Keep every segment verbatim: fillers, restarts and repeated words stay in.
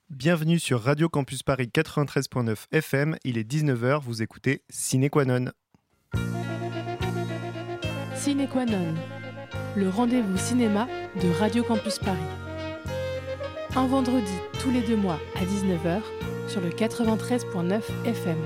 Bienvenue sur Radio Campus Paris quatre-vingt-treize virgule neuf F M, il est dix-neuf heures, vous écoutez Sine Qua Non. Sine Qua Non, le rendez-vous cinéma de Radio Campus Paris. Un vendredi tous les deux mois à dix-neuf heures sur le quatre-vingt-treize virgule neuf F M.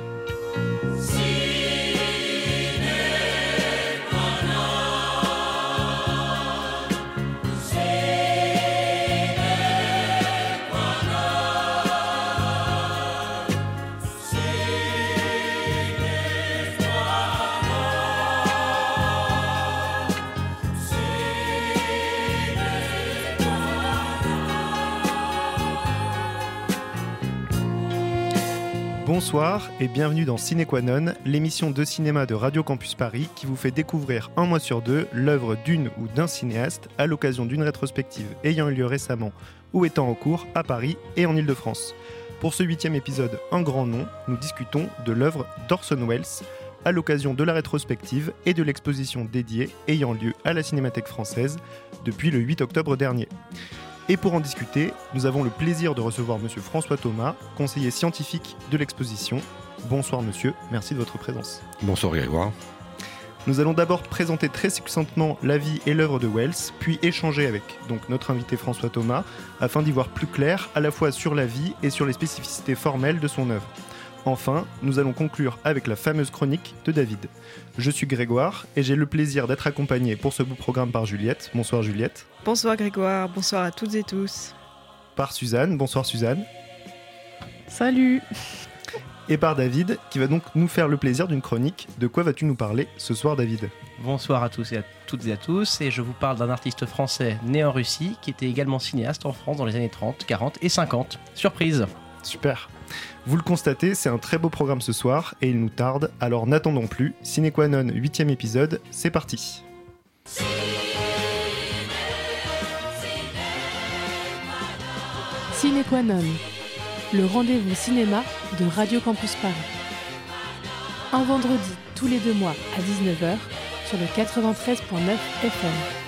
Bonsoir et bienvenue dans Sine Qua Non, l'émission de cinéma de Radio Campus Paris qui vous fait découvrir un mois sur deux l'œuvre d'une ou d'un cinéaste à l'occasion d'une rétrospective ayant eu lieu récemment ou étant en cours à Paris et en Île-de-France. Pour ce huitième épisode, Un grand nom, nous discutons de l'œuvre d'Orson Welles à l'occasion de la rétrospective et de l'exposition dédiée ayant lieu à la Cinémathèque française depuis le huit octobre dernier. Et pour en discuter, nous avons le plaisir de recevoir Monsieur François Thomas, conseiller scientifique de l'exposition. Bonsoir monsieur, merci de votre présence. Bonsoir Grégoire. Nous allons d'abord présenter très succinctement la vie et l'œuvre de Welles, puis échanger avec donc notre invité François Thomas, afin d'y voir plus clair à la fois sur la vie et sur les spécificités formelles de son œuvre. Enfin, nous allons conclure avec la fameuse chronique de David. Je suis Grégoire et j'ai le plaisir d'être accompagné pour ce beau programme par Juliette. Bonsoir Juliette. Bonsoir Grégoire, bonsoir à toutes et tous. Par Suzanne. Bonsoir Suzanne. Salut. Et par David, qui va donc nous faire le plaisir d'une chronique. De quoi vas-tu nous parler ce soir, David ? Bonsoir à tous et à toutes et à tous, et je vous parle d'un artiste français né en Russie, qui était également cinéaste en France dans les années trente, quarante et cinquante. Surprise. Super. Vous le constatez, c'est un très beau programme ce soir, et il nous tarde, alors n'attendons plus. Sine Qua Non, huitième épisode, c'est parti. Sine Qua Non, le rendez-vous cinéma de Radio Campus Paris. Un vendredi tous les deux mois à dix-neuf heures sur le quatre-vingt-treize virgule neuf F M.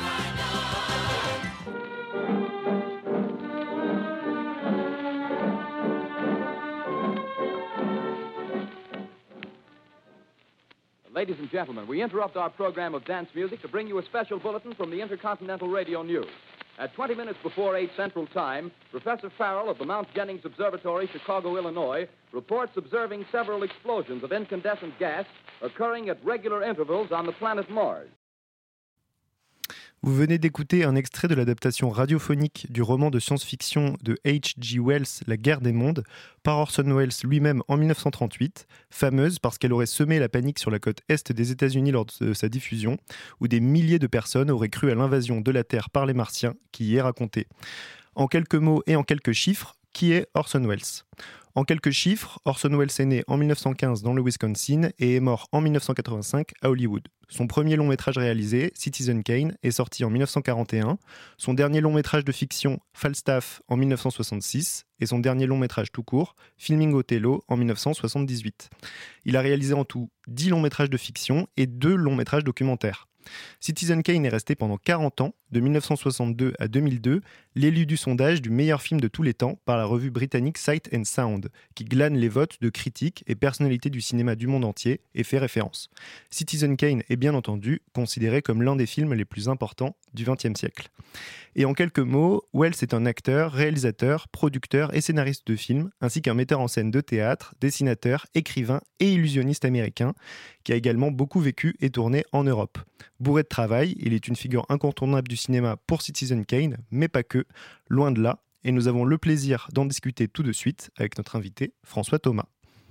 Ladies and gentlemen, we interrupt our program of dance music to bring you a special bulletin from the Intercontinental Radio News. At twenty minutes before eight Central Time, Professor Farrell of the Mount Jennings Observatory, Chicago, Illinois, reports observing several explosions of incandescent gas occurring at regular intervals on the planet Mars. Vous venez d'écouter un extrait de l'adaptation radiophonique du roman de science-fiction de H G Wells, La guerre des mondes, par Orson Welles lui-même en dix-neuf cent trente-huit, fameuse parce qu'elle aurait semé la panique sur la côte est des États-Unis lors de sa diffusion, où des milliers de personnes auraient cru à l'invasion de la Terre par les Martiens qui y est racontée. En quelques mots et en quelques chiffres, qui est Orson Welles ? En quelques chiffres, Orson Welles est né en dix-neuf cent quinze dans le Wisconsin et est mort en dix-neuf cent quatre-vingt-cinq à Hollywood. Son premier long métrage réalisé, Citizen Kane, est sorti en dix-neuf cent quarante et un. Son dernier long métrage de fiction, Falstaff, en dix-neuf cent soixante-six. Et son dernier long métrage tout court, Filming Othello, en dix-neuf cent soixante-dix-huit. Il a réalisé en tout dix longs métrages de fiction et deux longs métrages documentaires. Citizen Kane est resté pendant quarante ans, de dix-neuf cent soixante-deux à deux mille deux, l'élu du sondage du meilleur film de tous les temps par la revue britannique Sight and Sound, qui glane les votes de critiques et personnalités du cinéma du monde entier et fait référence. Citizen Kane est bien entendu considéré comme l'un des films les plus importants du vingtième siècle. Et en quelques mots, Welles est un acteur, réalisateur, producteur et scénariste de films, ainsi qu'un metteur en scène de théâtre, dessinateur, écrivain et illusionniste américain, qui a également beaucoup vécu et tourné en Europe. Bourré de travail, il est une figure incontournable du cinéma pour Citizen Kane, mais pas que, loin de là, et nous avons le plaisir d'en discuter tout de suite avec notre invité François Thomas.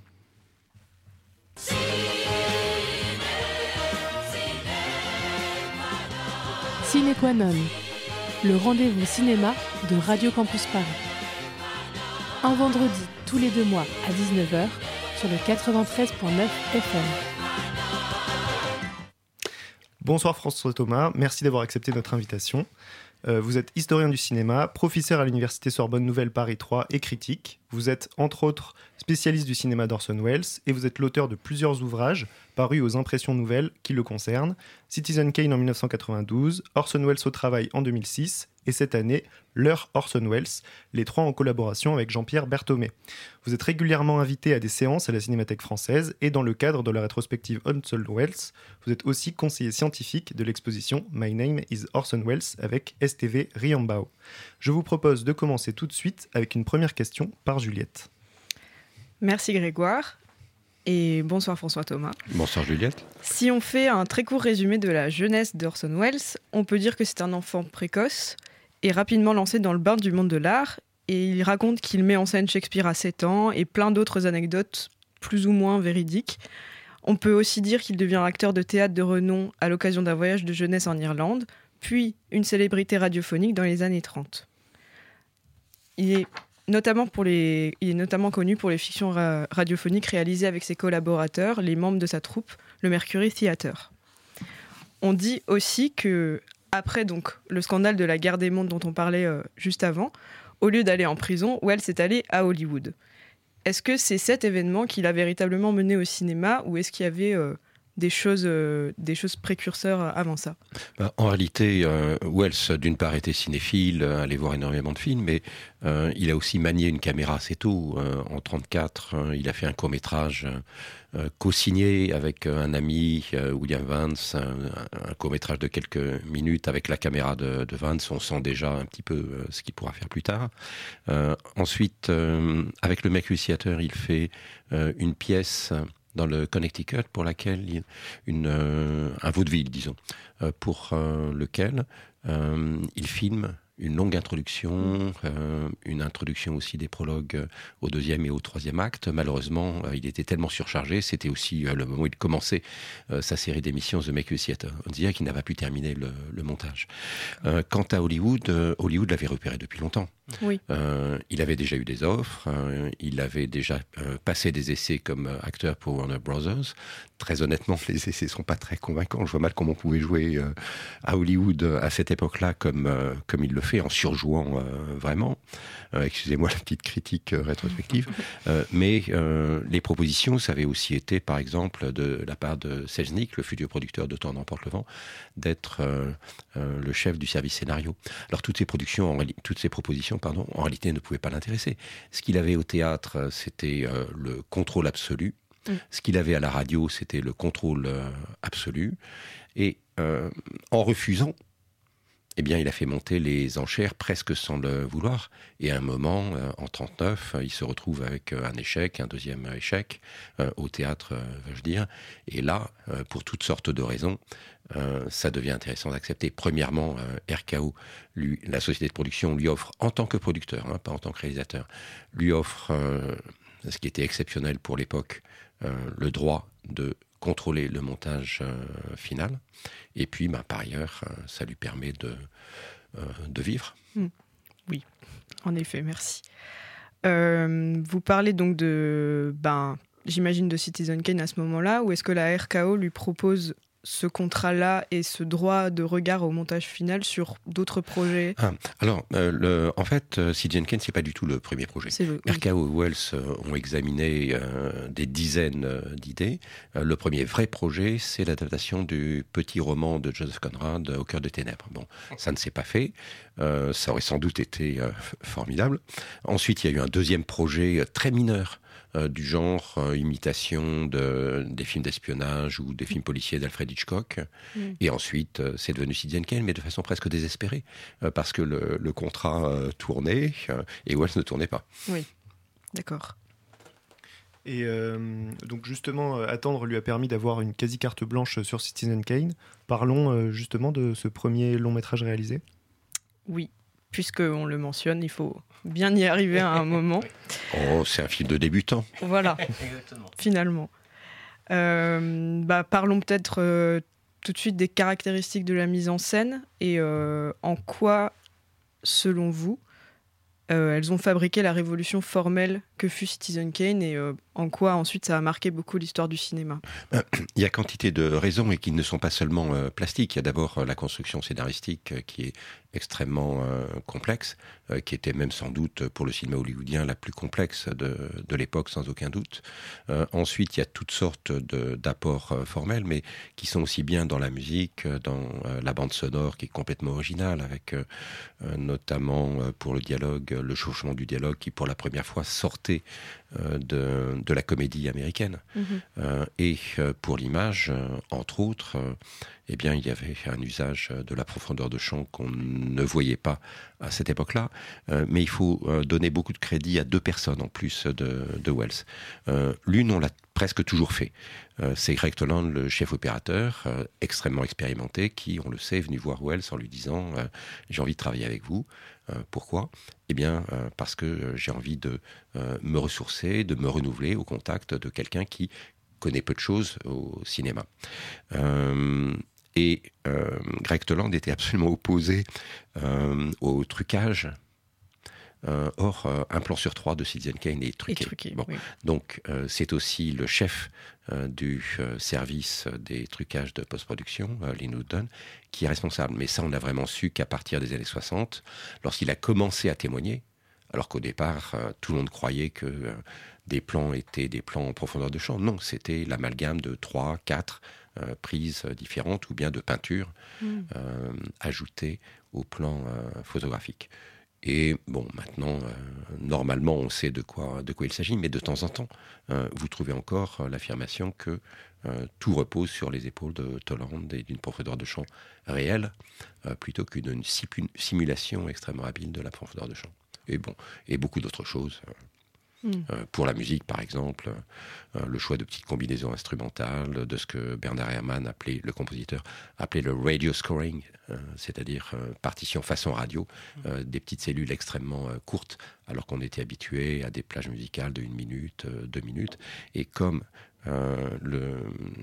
Sine Qua Non, le rendez-vous cinéma de Radio Campus Paris. Un vendredi tous les deux mois à dix-neuf heures sur le quatre-vingt-treize virgule neuf F M. Bonsoir François Thomas, merci d'avoir accepté notre invitation. Euh, vous êtes historien du cinéma, professeur à l'université Sorbonne Nouvelle Paris trois et critique. Vous êtes, entre autres, spécialiste du cinéma d'Orson Welles et vous êtes l'auteur de plusieurs ouvrages parus aux Impressions Nouvelles qui le concernent. Citizen Kane en dix-neuf cent quatre-vingt-douze, Orson Welles au travail en deux mille six et cette année, L'heure Orson Welles, les trois en collaboration avec Jean-Pierre Berthomé. Vous êtes régulièrement invité à des séances à la Cinémathèque française et dans le cadre de la rétrospective Orson Welles, vous êtes aussi conseiller scientifique de l'exposition My Name is Orson Welles avec S T V Riambao. Je vous propose de commencer tout de suite avec une première question par Juliette. Merci Grégoire et bonsoir François Thomas. Bonsoir Juliette. Si on fait un très court résumé de la jeunesse d'Orson Welles, on peut dire que c'est un enfant précoce et rapidement lancé dans le bain du monde de l'art. Et il raconte qu'il met en scène Shakespeare à sept ans et plein d'autres anecdotes plus ou moins véridiques. On peut aussi dire qu'il devient acteur de théâtre de renom à l'occasion d'un voyage de jeunesse en Irlande, puis une célébrité radiophonique dans les années trente. Il est notamment, pour les, il est notamment connu pour les fictions ra- radiophoniques réalisées avec ses collaborateurs, les membres de sa troupe, le Mercury Theatre. On dit aussi que, après donc, le scandale de la guerre des mondes dont on parlait euh, juste avant, au lieu d'aller en prison, Welles est allé à Hollywood. Est-ce que c'est cet événement qui l'a véritablement mené au cinéma ou est-ce qu'il y avait euh, des choses, euh, des choses précurseurs avant ça ? En réalité, euh, Welles, d'une part, était cinéphile, allait voir énormément de films, mais euh, il a aussi manié une caméra assez tôt. Euh, en trente-quatre, euh, il a fait un court-métrage euh, co-signé avec un ami, euh, William Vance, un, un court-métrage de quelques minutes avec la caméra de, de Vance. On sent déjà un petit peu euh, ce qu'il pourra faire plus tard. Euh, ensuite, euh, avec le Mercury Theatre, il fait euh, une pièce dans le Connecticut, pour laquelle il, une, euh, un vaudeville, disons, euh, pour euh, lequel euh, il filme une longue introduction, euh, une introduction aussi des prologues au deuxième et au troisième acte. Malheureusement, euh, il était tellement surchargé, c'était aussi euh, le moment où il commençait euh, sa série d'émissions The Mercury Theatre. On dirait qu'il n'a pas pu terminer le, le montage. Euh, quant à Hollywood, euh, Hollywood l'avait repéré depuis longtemps. Oui. Euh, il avait déjà eu des offres, euh, il avait déjà euh, passé des essais comme euh, acteur pour Warner Brothers. Très honnêtement, les essais sont pas très convaincants. Je vois mal comment on pouvait jouer euh, à Hollywood euh, à cette époque-là comme, euh, comme il le fait, en surjouant euh, vraiment. Euh, excusez-moi la petite critique euh, rétrospective. Euh, mais euh, les propositions, ça avait aussi été, par exemple, de la part de Selznick, le futur producteur de Tant n'emporte le vent, d'être euh, euh, le chef du service scénario. Alors toutes ces productions, en réalité, toutes ces propositions, pardon, en réalité ne pouvaient pas l'intéresser. Ce qu'il avait au théâtre, c'était euh, le contrôle absolu. Mm. Ce qu'il avait à la radio, c'était le contrôle euh, absolu. Et euh, en refusant, eh bien, il a fait monter les enchères presque sans le vouloir. Et à un moment, euh, en trente-neuf, il se retrouve avec euh, un échec, un deuxième échec, euh, au théâtre, euh, veux-je dire. Et là, euh, pour toutes sortes de raisons, euh, ça devient intéressant d'accepter. Premièrement, euh, R K O, lui, la société de production, lui offre, en tant que producteur, hein, pas en tant que réalisateur, lui offre, euh, ce qui était exceptionnel pour l'époque, euh, le droit de contrôler le montage euh, final. Et puis, bah, par ailleurs, euh, ça lui permet de, euh, de vivre. Mmh. Oui, en effet, merci. Euh, vous parlez donc de, ben, j'imagine, de Citizen Kane à ce moment-là, ou est-ce que la R K O lui propose ce contrat-là et ce droit de regard au montage final sur d'autres projets ? ah, Alors, euh, le, en fait, euh, Citizen Kane, c'est pas du tout le premier projet. Le, oui. R K O et Welles euh, ont examiné euh, des dizaines euh, d'idées. Euh, le premier vrai projet, c'est l'adaptation du petit roman de Joseph Conrad, Au cœur des ténèbres. Bon, ça ne s'est pas fait. Euh, ça aurait sans doute été euh, formidable. Ensuite, il y a eu un deuxième projet euh, très mineur, Euh, du genre euh, imitation de, des films d'espionnage ou des films policiers d'Alfred Hitchcock. Mm. Et ensuite, euh, c'est devenu Citizen Kane, mais de façon presque désespérée, euh, parce que le, le contrat euh, tournait euh, et Welles ne tournait pas. Oui, d'accord. Et euh, donc justement, euh, attendre lui a permis d'avoir une quasi carte blanche sur Citizen Kane. Parlons euh, justement de ce premier long métrage réalisé. Oui, puisqu'on le mentionne, il faut bien y arriver à un moment. Oh, c'est un film de débutant. Voilà, finalement. Euh, bah, parlons peut-être euh, tout de suite des caractéristiques de la mise en scène et euh, en quoi, selon vous, euh, elles ont fabriqué la révolution formelle que fut Citizen Kane et euh, en quoi ensuite ça a marqué beaucoup l'histoire du cinéma. Il y a quantité de raisons et qui ne sont pas seulement euh, plastiques. Il y a d'abord euh, la construction scénaristique euh, qui est extrêmement euh, complexe, euh, qui était même sans doute pour le cinéma hollywoodien la plus complexe de, de l'époque, sans aucun doute. Euh, ensuite, il y a toutes sortes de, d'apports euh, formels, mais qui sont aussi bien dans la musique, dans euh, la bande sonore qui est complètement originale, avec euh, euh, notamment euh, pour le dialogue, le chauffement du dialogue qui pour la première fois sortait euh, de, de la comédie américaine. Mmh. Euh, et euh, pour l'image, euh, entre autres, euh, eh bien, il y avait un usage de la profondeur de champ qu'on ne voyait pas à cette époque-là. Euh, mais il faut euh, donner beaucoup de crédit à deux personnes en plus de, de Welles. Euh, l'une, on l'a presque toujours fait. Euh, c'est Greg Toland, le chef opérateur, euh, extrêmement expérimenté, qui, on le sait, est venu voir Welles en lui disant euh, « J'ai envie de travailler avec vous. Euh, pourquoi ? Eh bien, euh, parce que j'ai envie de euh, me ressourcer, de me renouveler au contact de quelqu'un qui connaît peu de choses au cinéma. Euh, et euh, Greg Toland était absolument opposé euh, au trucage. Euh, or, euh, un plan sur trois de Citizen Kane est truqué. Et truqué, bon. oui. Donc, euh, c'est aussi le chef euh, du euh, service des trucages de post-production, euh, Lynn Woodon, qui est responsable. Mais ça, on n'a vraiment su qu'à partir des années soixante, lorsqu'il a commencé à témoigner, alors qu'au départ, euh, tout le monde croyait que euh, des plans étaient des plans en profondeur de champ. Non, c'était l'amalgame de trois, quatre euh, prises différentes ou bien de peintures mmh. euh, ajoutées au plan euh, photographique. Et bon, maintenant, euh, normalement, on sait de quoi, de quoi il s'agit, mais de temps en temps, euh, vous trouvez encore euh, l'affirmation que euh, tout repose sur les épaules de Toland et d'une profondeur de champ réelle, euh, plutôt qu'une simulation extrêmement habile de la profondeur de champ. Et bon, et beaucoup d'autres choses. Euh, Mm. Euh, pour la musique, par exemple, euh, le choix de petites combinaisons instrumentales, de ce que Bernard Herrmann, appelait, le compositeur, appelait le radio scoring, euh, c'est-à-dire euh, partition façon radio, euh, des petites cellules extrêmement euh, courtes, alors qu'on était habitué à des plages musicales de une minute, euh, deux minutes. Et comme euh, le,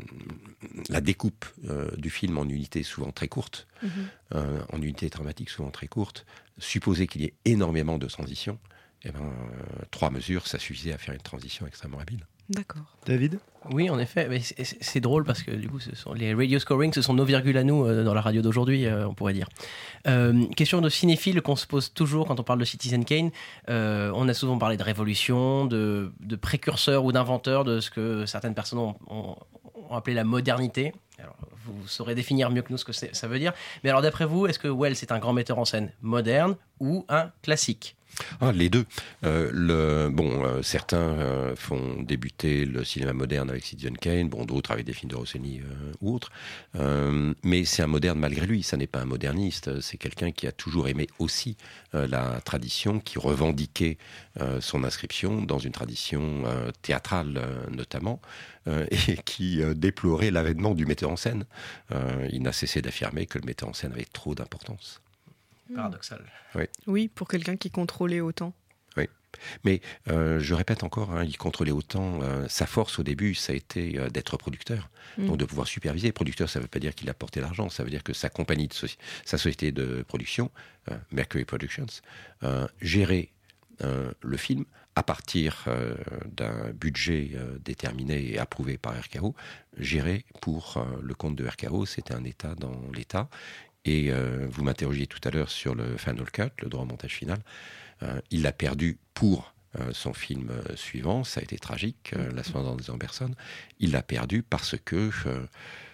la découpe euh, du film en unités souvent très courtes, mm-hmm. euh, en unités dramatiques souvent très courtes, supposer qu'il y ait énormément de transitions, Eh ben, euh, trois mesures, ça suffisait à faire une transition extrêmement habile. D'accord. David ? Oui, en effet. Mais c'est, c'est drôle parce que du coup, ce sont les radio scoring, ce sont nos virgules à nous euh, dans la radio d'aujourd'hui, euh, on pourrait dire. Euh, question de cinéphile qu'on se pose toujours quand on parle de Citizen Kane. Euh, on a souvent parlé de révolution, de, de précurseur ou d'inventeur de ce que certaines personnes ont, ont, ont appelé la modernité. Alors, vous saurez définir mieux que nous ce que c'est, ça veut dire. Mais alors, d'après vous, est-ce que Welles est un grand metteur en scène moderne ou un classique ? Ah, les deux. Euh, le, bon, euh, certains euh, font débuter le cinéma moderne avec Citizen Kane, bon, d'autres avec des films de Rossini euh, ou autres. Euh, mais c'est un moderne malgré lui. Ça n'est pas un moderniste. C'est quelqu'un qui a toujours aimé aussi euh, la tradition, qui revendiquait euh, son inscription dans une tradition euh, théâtrale euh, notamment, euh, et qui euh, déplorait l'avènement du metteur en scène. Euh, il n'a cessé d'affirmer que le metteur en scène avait trop d'importance. Paradoxal. Oui. Oui, pour quelqu'un qui contrôlait autant. Oui, mais euh, je répète encore, hein, il contrôlait autant. Euh, sa force au début, ça a été euh, d'être producteur, mmh. donc de pouvoir superviser. Producteur, ça ne veut pas dire qu'il apportait l'argent, ça veut dire que sa compagnie, de soci- sa société de production, euh, Mercury Productions, euh, gérait euh, le film à partir euh, d'un budget euh, déterminé et approuvé par R K O, géré pour euh, le compte de R K O. C'était un État dans l'État. Et euh, vous m'interrogiez tout à l'heure sur le Final Cut, le droit au montage final. Euh, il l'a perdu pour euh, son film euh, suivant. Ça a été tragique, euh, L'Ascendant des Amberson. Il l'a perdu parce que, euh,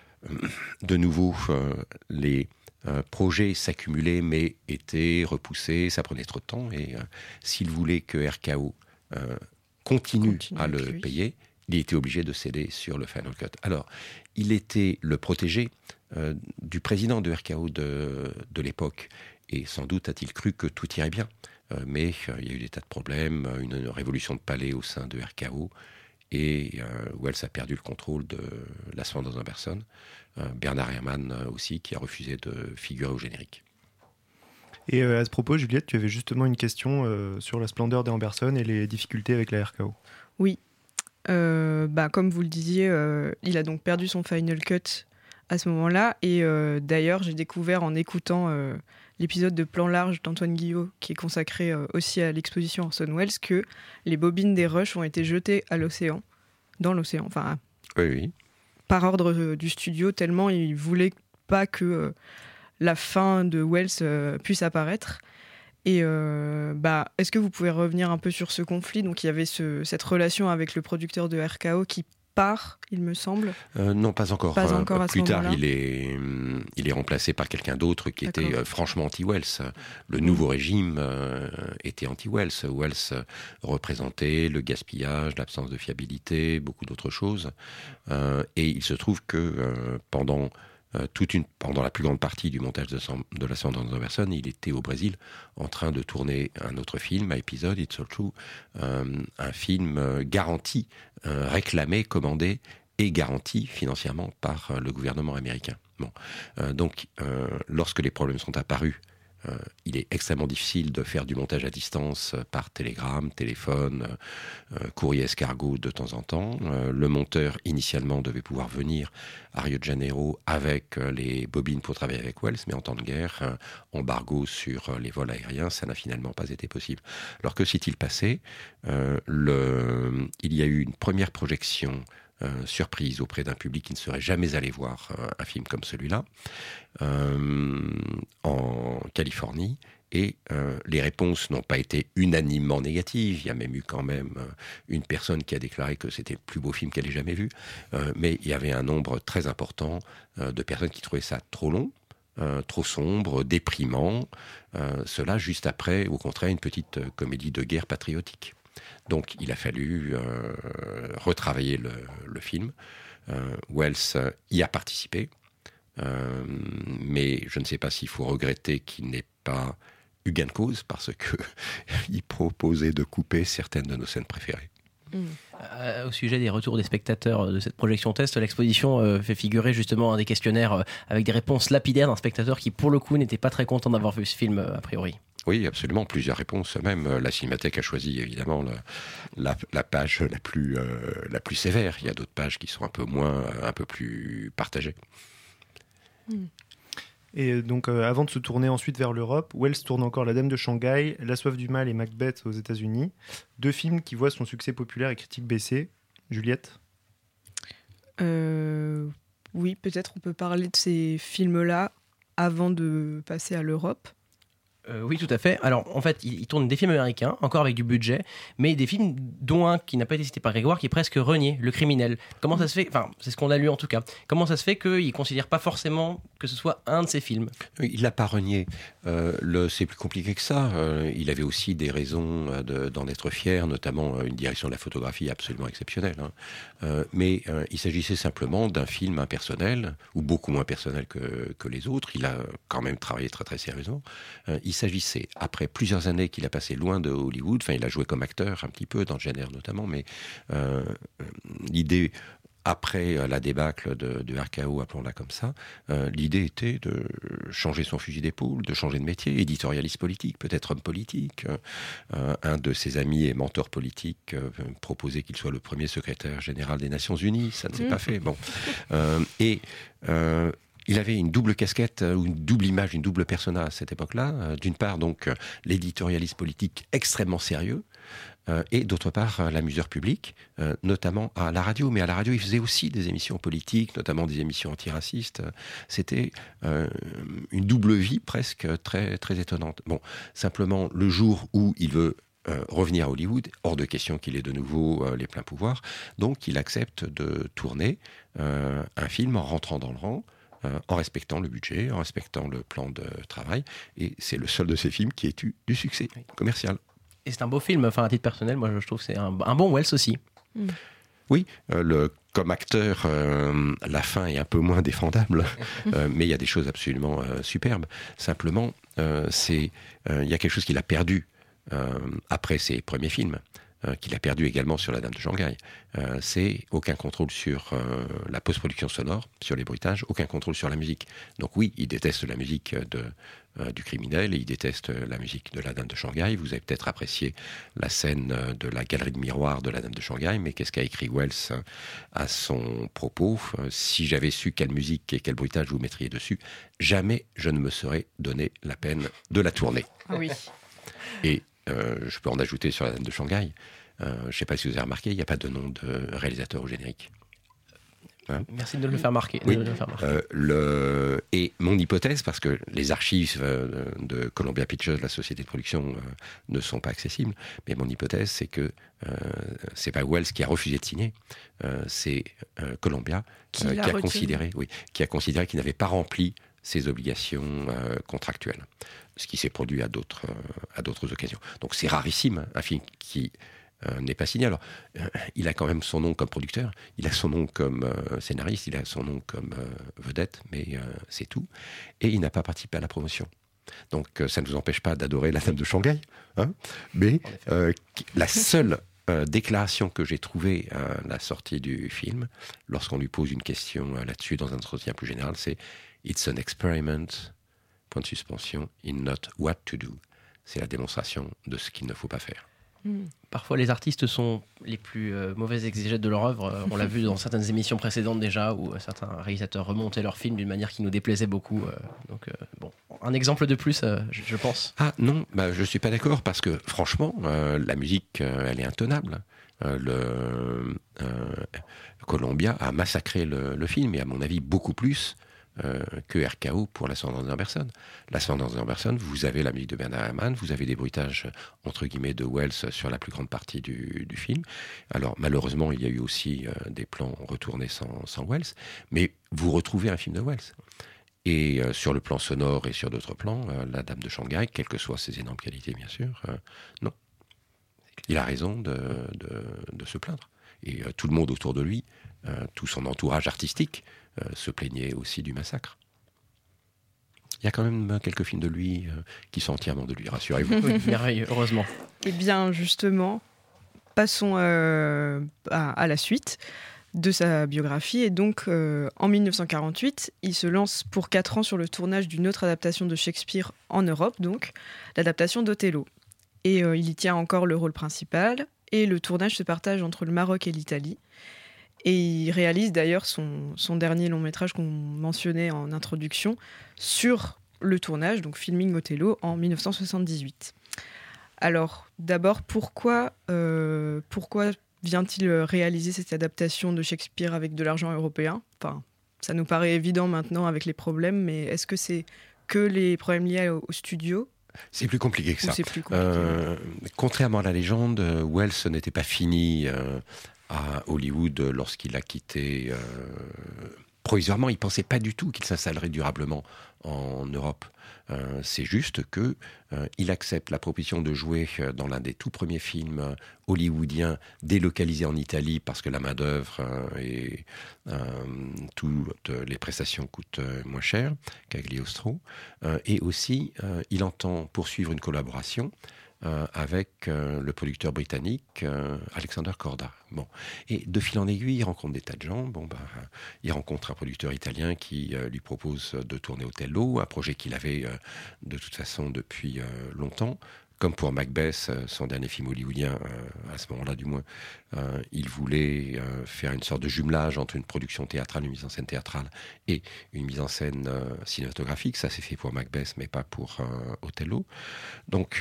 de nouveau, euh, les euh, projets s'accumulaient mais étaient repoussés. Ça prenait trop de temps. Et euh, s'il voulait que R K O euh, continue, continue à le lui. payer, il était obligé de céder sur le Final Cut. Alors, il était le protégé euh, du président de R K O de, de l'époque, et sans doute a-t-il cru que tout irait bien. Euh, mais euh, il y a eu des tas de problèmes, une, une révolution de palais au sein de R K O, et euh, Welles a perdu le contrôle de L'Ascendant des Amberson. Euh, Bernard Herrmann euh, aussi, qui a refusé de figurer au générique. Et euh, à ce propos, Juliette, tu avais justement une question euh, sur la splendeur des Amberson et les difficultés avec la R K O. Oui. Euh, bah, comme vous le disiez, euh, il a donc perdu son Final Cut à ce moment-là. Et euh, d'ailleurs, j'ai découvert en écoutant euh, l'épisode de Plan Large d'Antoine Guillot, qui est consacré euh, aussi à l'exposition Orson Welles, que les bobines des rushs ont été jetées à l'océan, dans l'océan, enfin, oui, oui. par ordre euh, du studio, tellement ils ne voulaient pas que euh, la fin de Wells euh, puisse apparaître. Et euh, bah, est-ce que vous pouvez revenir un peu sur ce conflit ? Donc il y avait ce, cette relation avec le producteur de R K O qui part, il me semble. Euh, non, pas encore. Pas encore euh, à ce plus tard, moment-là. il est, il est remplacé par quelqu'un d'autre qui D'accord. était euh, franchement anti-Wells. Le nouveau régime euh, était anti-Wells. Wells euh, représentait le gaspillage, l'absence de fiabilité, beaucoup d'autres choses. Euh, et il se trouve que euh, pendant Euh, toute une, pendant la plus grande partie du montage de, de La Sentence Anderson, il était au Brésil en train de tourner un autre film, un épisode, It's All True, euh, un film euh, garanti, euh, réclamé, commandé et garanti financièrement par euh, le gouvernement américain. Bon. Euh, donc, euh, lorsque les problèmes sont apparus, Euh, il est extrêmement difficile de faire du montage à distance euh, par télégramme, téléphone, euh, courrier escargot de temps en temps. Euh, le monteur, initialement, devait pouvoir venir à Rio de Janeiro avec euh, les bobines pour travailler avec Wells, mais en temps de guerre, euh, embargo sur euh, les vols aériens, ça n'a finalement pas été possible. Alors que s'est-il passé ? euh, le... Il y a eu une première projection Euh, surprise auprès d'un public qui ne serait jamais allé voir euh, un film comme celui-là, euh, en Californie, et euh, les réponses n'ont pas été unanimement négatives. Il y a même eu quand même euh, une personne qui a déclaré que c'était le plus beau film qu'elle ait jamais vu, euh, mais il y avait un nombre très important euh, de personnes qui trouvaient ça trop long, Euh, trop sombre, déprimant, euh, cela juste après, au contraire, une petite euh, comédie de guerre patriotique. Donc il a fallu euh, retravailler le, le film. Euh, Wells y a participé, euh, mais je ne sais pas s'il faut regretter qu'il n'ait pas eu gain de cause, parce qu'il proposait de couper certaines de nos scènes préférées. Mmh. Euh, au sujet des retours des spectateurs de cette projection test, l'exposition euh, fait figurer justement un des questionnaires euh, avec des réponses lapidaires d'un spectateur qui pour le coup n'était pas très content d'avoir vu ce film euh, a priori. Oui, absolument, plusieurs réponses. Même euh, la Cinémathèque a choisi évidemment la, la, la page la plus, euh, la plus sévère. Il y a d'autres pages qui sont un peu moins, un peu plus partagées. Mmh. Et donc, euh, avant de se tourner ensuite vers l'Europe, Wells tourne encore La Dame de Shanghai, La Soif du Mal et Macbeth aux États-Unis. Deux films qui voient son succès populaire et critique baisser. Juliette ? euh, Oui, peut-être on peut parler de ces films-là avant de passer à l'Europe. Euh, oui, tout à fait. Alors, en fait, il, il tourne des films américains, encore avec du budget, mais des films, dont un qui n'a pas été cité par Grégoire, qui est presque renié, Le Criminel. Comment ça se fait ? Enfin, c'est ce qu'on a lu en tout cas. Comment ça se fait qu'il ne considère pas forcément que ce soit un de ses films ? Il l'a pas renié. Euh, le, c'est plus compliqué que ça. Euh, il avait aussi des raisons de, d'en être fier, notamment une direction de la photographie absolument exceptionnelle. Hein. Euh, mais euh, il s'agissait simplement d'un film impersonnel, ou beaucoup moins personnel que, que les autres. Il a quand même travaillé très très sérieusement. Euh, il s'agissait, après plusieurs années qu'il a passé loin de Hollywood, enfin il a joué comme acteur un petit peu, dans Jenner notamment, mais euh, l'idée, après la débâcle de, de R K O, appelons-la comme ça, euh, l'idée était de changer son fusil d'épaule, de changer de métier, éditorialiste politique, peut-être homme politique. Euh, un de ses amis et mentors politiques euh, proposait qu'il soit le premier secrétaire général des Nations Unies, ça ne s'est mmh. pas fait. Bon. Euh, et... Euh, Il avait une double casquette, ou une double image, une double persona à cette époque-là. D'une part, donc, l'éditorialiste politique extrêmement sérieux, euh, et d'autre part, l'amuseur public, euh, notamment à la radio. Mais à la radio, il faisait aussi des émissions politiques, notamment des émissions antiracistes. C'était euh, une double vie presque très, très étonnante. Bon, simplement, le jour où il veut Euh, revenir à Hollywood, hors de question qu'il ait de nouveau euh, les pleins pouvoirs, donc il accepte de tourner euh, un film en rentrant dans le rang, euh, en respectant le budget, en respectant le plan de travail, et c'est le seul de ces films qui ait eu du succès commercial. Et c'est un beau film, enfin à titre personnel, moi je trouve que c'est un, un bon Wells aussi. Mm. Oui, euh, le, comme acteur, euh, la fin est un peu moins défendable, euh, mais il y a des choses absolument euh, superbes. Simplement, euh, c'est, euh, il y a quelque chose qu'il a perdu Euh, après ses premiers films, euh, qu'il a perdu également sur La Dame de Shanghai, euh, c'est aucun contrôle sur euh, la post-production sonore, sur les bruitages, aucun contrôle sur la musique. Donc oui, il déteste la musique de, euh, du Criminel, et il déteste la musique de La Dame de Shanghai. Vous avez peut-être apprécié la scène de la galerie de miroirs de La Dame de Shanghai, mais qu'est-ce qu'a écrit Wells à son propos ? Si j'avais su quelle musique et quel bruitage vous mettriez dessus, jamais je ne me serais donné la peine de la tourner. Ah oui. Et Euh, je peux en ajouter sur La Dame de Shanghai. Euh, je ne sais pas si vous avez remarqué, il n'y a pas de nom de réalisateur au générique. Hein. Merci de le faire marquer. Oui. De le faire marquer. Euh, le... Et mon hypothèse, parce que les archives euh, de Columbia Pictures, la société de production, euh, ne sont pas accessibles, mais mon hypothèse, c'est que euh, c'est pas Welles qui a refusé de signer, euh, c'est euh, Columbia Qui euh, l'a qui, a retiré. considéré, oui, qui a considéré qu'il n'avait pas rempli ses obligations euh, contractuelles, ce qui s'est produit à d'autres, euh, à d'autres occasions. Donc c'est rarissime, un film qui euh, n'est pas signé. Alors, euh, il a quand même son nom comme producteur, il a son nom comme euh, scénariste, il a son nom comme euh, vedette, mais euh, c'est tout. Et il n'a pas participé à la promotion. Donc euh, ça ne nous empêche pas d'adorer La Dame de Shanghai, hein, mais euh, la seule euh, déclaration que j'ai trouvée à la sortie du film, lorsqu'on lui pose une question euh, là-dessus dans un entretien plus général, c'est « It's an experiment, point de suspension, in not what to do ». C'est la démonstration de ce qu'il ne faut pas faire. Parfois, les artistes sont les plus euh, mauvais exégètes de leur œuvre. Euh, on l'a vu dans certaines émissions précédentes déjà, où euh, certains réalisateurs remontaient leurs films d'une manière qui nous déplaisait beaucoup. Euh, donc, euh, bon, un exemple de plus, euh, je, je pense. Ah non, bah, je ne suis pas d'accord, parce que franchement, euh, la musique, euh, elle est intenable. Euh, le, euh, Columbia a massacré le, le film, et à mon avis, beaucoup plus Euh, que R K O pour L'Ascendance d'un personne. L'Ascendance d'un personne, vous avez la musique de Bernard Herrmann, vous avez des bruitages entre guillemets de Welles sur la plus grande partie du, du film. Alors malheureusement, il y a eu aussi euh, des plans retournés sans, sans Welles, mais vous retrouvez un film de Welles. Et euh, sur le plan sonore et sur d'autres plans, euh, La Dame de Shanghai, quelles que soient ses énormes qualités bien sûr, euh, non. Il a raison de, de, de se plaindre. Et euh, tout le monde autour de lui, euh, tout son entourage artistique, Euh, se plaignait aussi du massacre. Il y a quand même quelques films de lui euh, qui sont entièrement de lui, rassurez-vous. Oui, merveilleux, heureusement. Eh bien, justement, passons euh, à, à la suite de sa biographie. Et donc, euh, en dix-neuf cent quarante-huit, il se lance pour quatre ans sur le tournage d'une autre adaptation de Shakespeare en Europe, donc l'adaptation d'Othello. Et euh, il y tient encore le rôle principal. Et le tournage se partage entre le Maroc et l'Italie. Et il réalise d'ailleurs son, son dernier long métrage qu'on mentionnait en introduction sur le tournage, donc Filming Othello, en dix-neuf cent soixante-dix-huit. Alors, d'abord, pourquoi, euh, pourquoi vient-il réaliser cette adaptation de Shakespeare avec de l'argent européen ? Enfin, ça nous paraît évident maintenant avec les problèmes, mais est-ce que c'est que les problèmes liés au, au studio ? C'est plus compliqué que ça. Ou c'est plus compliqué. Euh, contrairement à la légende, Welles n'était pas fini euh, à Hollywood lorsqu'il a quitté euh, provisoirement. Il ne pensait pas du tout qu'il s'installerait durablement en Europe. Euh, c'est juste que euh, il accepte la proposition de jouer dans l'un des tout premiers films euh, hollywoodiens délocalisés en Italie parce que la main-d'œuvre euh, et euh, toutes les prestations coûtent euh, moins cher, Cagliostro. Euh, et aussi, euh, il entend poursuivre une collaboration Euh, avec euh, le producteur britannique euh, Alexander Korda. Bon. Et de fil en aiguille, il rencontre des tas de gens. Bon, bah, il rencontre un producteur italien qui euh, lui propose de tourner Othello, un projet qu'il avait euh, de toute façon depuis euh, longtemps. Comme pour Macbeth, euh, son dernier film hollywoodien, euh, à ce moment-là du moins, euh, il voulait euh, faire une sorte de jumelage entre une production théâtrale, une mise en scène théâtrale et une mise en scène euh, cinématographique. Ça s'est fait pour Macbeth, mais pas pour euh, Othello. Donc,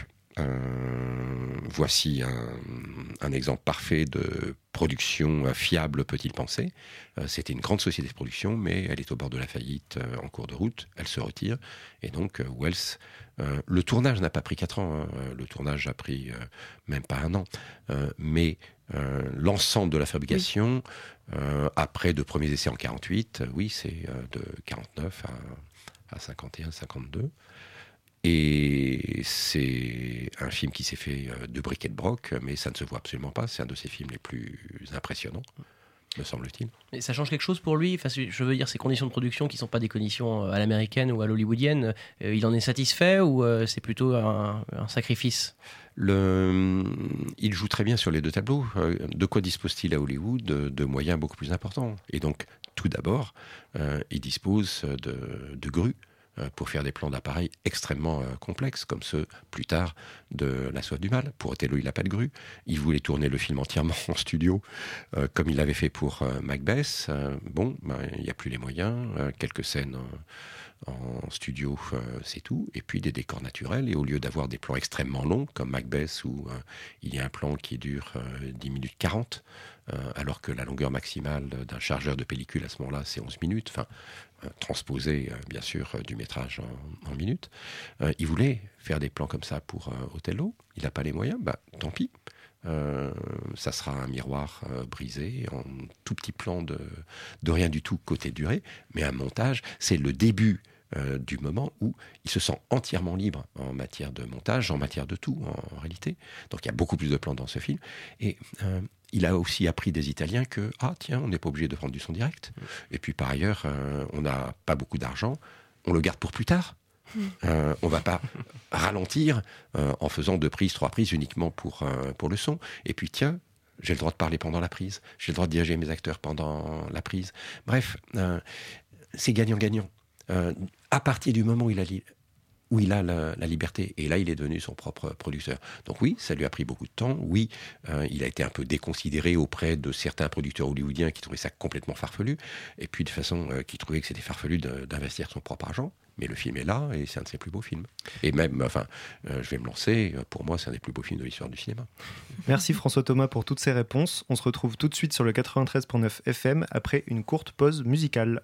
Euh, voici un, un exemple parfait de production fiable, peut-il penser. Euh, c'était une grande société de production, mais elle est au bord de la faillite euh, en cours de route. Elle se retire. Et donc, euh, Welles... Euh, le tournage n'a pas pris quatre ans. Hein. Le tournage a pris euh, même pas un an. Euh, mais euh, l'ensemble de la fabrication, oui. euh, après de premiers essais en quarante-huit, euh, oui, c'est euh, de quarante-neuf à, à cinquante et un, cinquante-deux. Et c'est un film qui s'est fait de bric et de broc, mais ça ne se voit absolument pas. C'est un de ses films les plus impressionnants, me semble-t-il. Et ça change quelque chose pour lui ? Enfin, je veux dire, ces conditions de production qui ne sont pas des conditions à l'américaine ou à l'hollywoodienne, euh, il en est satisfait ou euh, c'est plutôt un, un sacrifice ? Le, il joue très bien sur les deux tableaux. De quoi dispose-t-il à Hollywood ? de, de moyens beaucoup plus importants. Et donc, tout d'abord, euh, il dispose de, de grues pour faire des plans d'appareil extrêmement euh, complexes, comme ceux, plus tard, de La Soif du Mal. Pour Othello, il n'a pas de grue. Il voulait tourner le film entièrement en studio, euh, comme il l'avait fait pour euh, Macbeth. Euh, bon, ben, il n'y a plus les moyens. Euh, quelques scènes en studio, euh, c'est tout. Et puis des décors naturels. Et au lieu d'avoir des plans extrêmement longs, comme Macbeth, où euh, il y a un plan qui dure euh, dix minutes quarante, euh, alors que la longueur maximale d'un chargeur de pellicule à ce moment-là, c'est onze minutes, enfin, euh, transposé, euh, bien sûr, euh, du métrage en, en minutes. Euh, il voulait faire des plans comme ça pour euh, Othello. Il n'a pas les moyens, bah, tant pis. Euh, ça sera un miroir euh, brisé, en tout petit plan de, de rien du tout côté durée, mais un montage, c'est le début euh, du moment où il se sent entièrement libre en matière de montage, en matière de tout en, en réalité. Donc il y a beaucoup plus de plans dans ce film. Et euh, il a aussi appris des Italiens que, ah tiens, on n'est pas obligé de prendre du son direct. Et puis par ailleurs, euh, on n'a pas beaucoup d'argent, on le garde pour plus tard. Euh, on ne va pas ralentir euh, en faisant deux prises, trois prises uniquement pour, euh, pour le son. Et puis tiens, j'ai le droit de parler pendant la prise, j'ai le droit de diriger mes acteurs pendant la prise. Bref, euh, c'est gagnant-gagnant. Euh, à partir du moment où il a, li- où il a la, la liberté, et là il est devenu son propre producteur. Donc oui, ça lui a pris beaucoup de temps. Oui, euh, il a été un peu déconsidéré auprès de certains producteurs hollywoodiens qui trouvaient ça complètement farfelu, et puis de façon euh, qui trouvaient que c'était farfelu de, d'investir son propre argent. Mais le film est là, et c'est un de ses plus beaux films. Et même, enfin, euh, je vais me lancer, pour moi, c'est un des plus beaux films de l'histoire du cinéma. Merci François Thomas pour toutes ces réponses. On se retrouve tout de suite sur le quatre-vingt-treize virgule neuf F M après une courte pause musicale.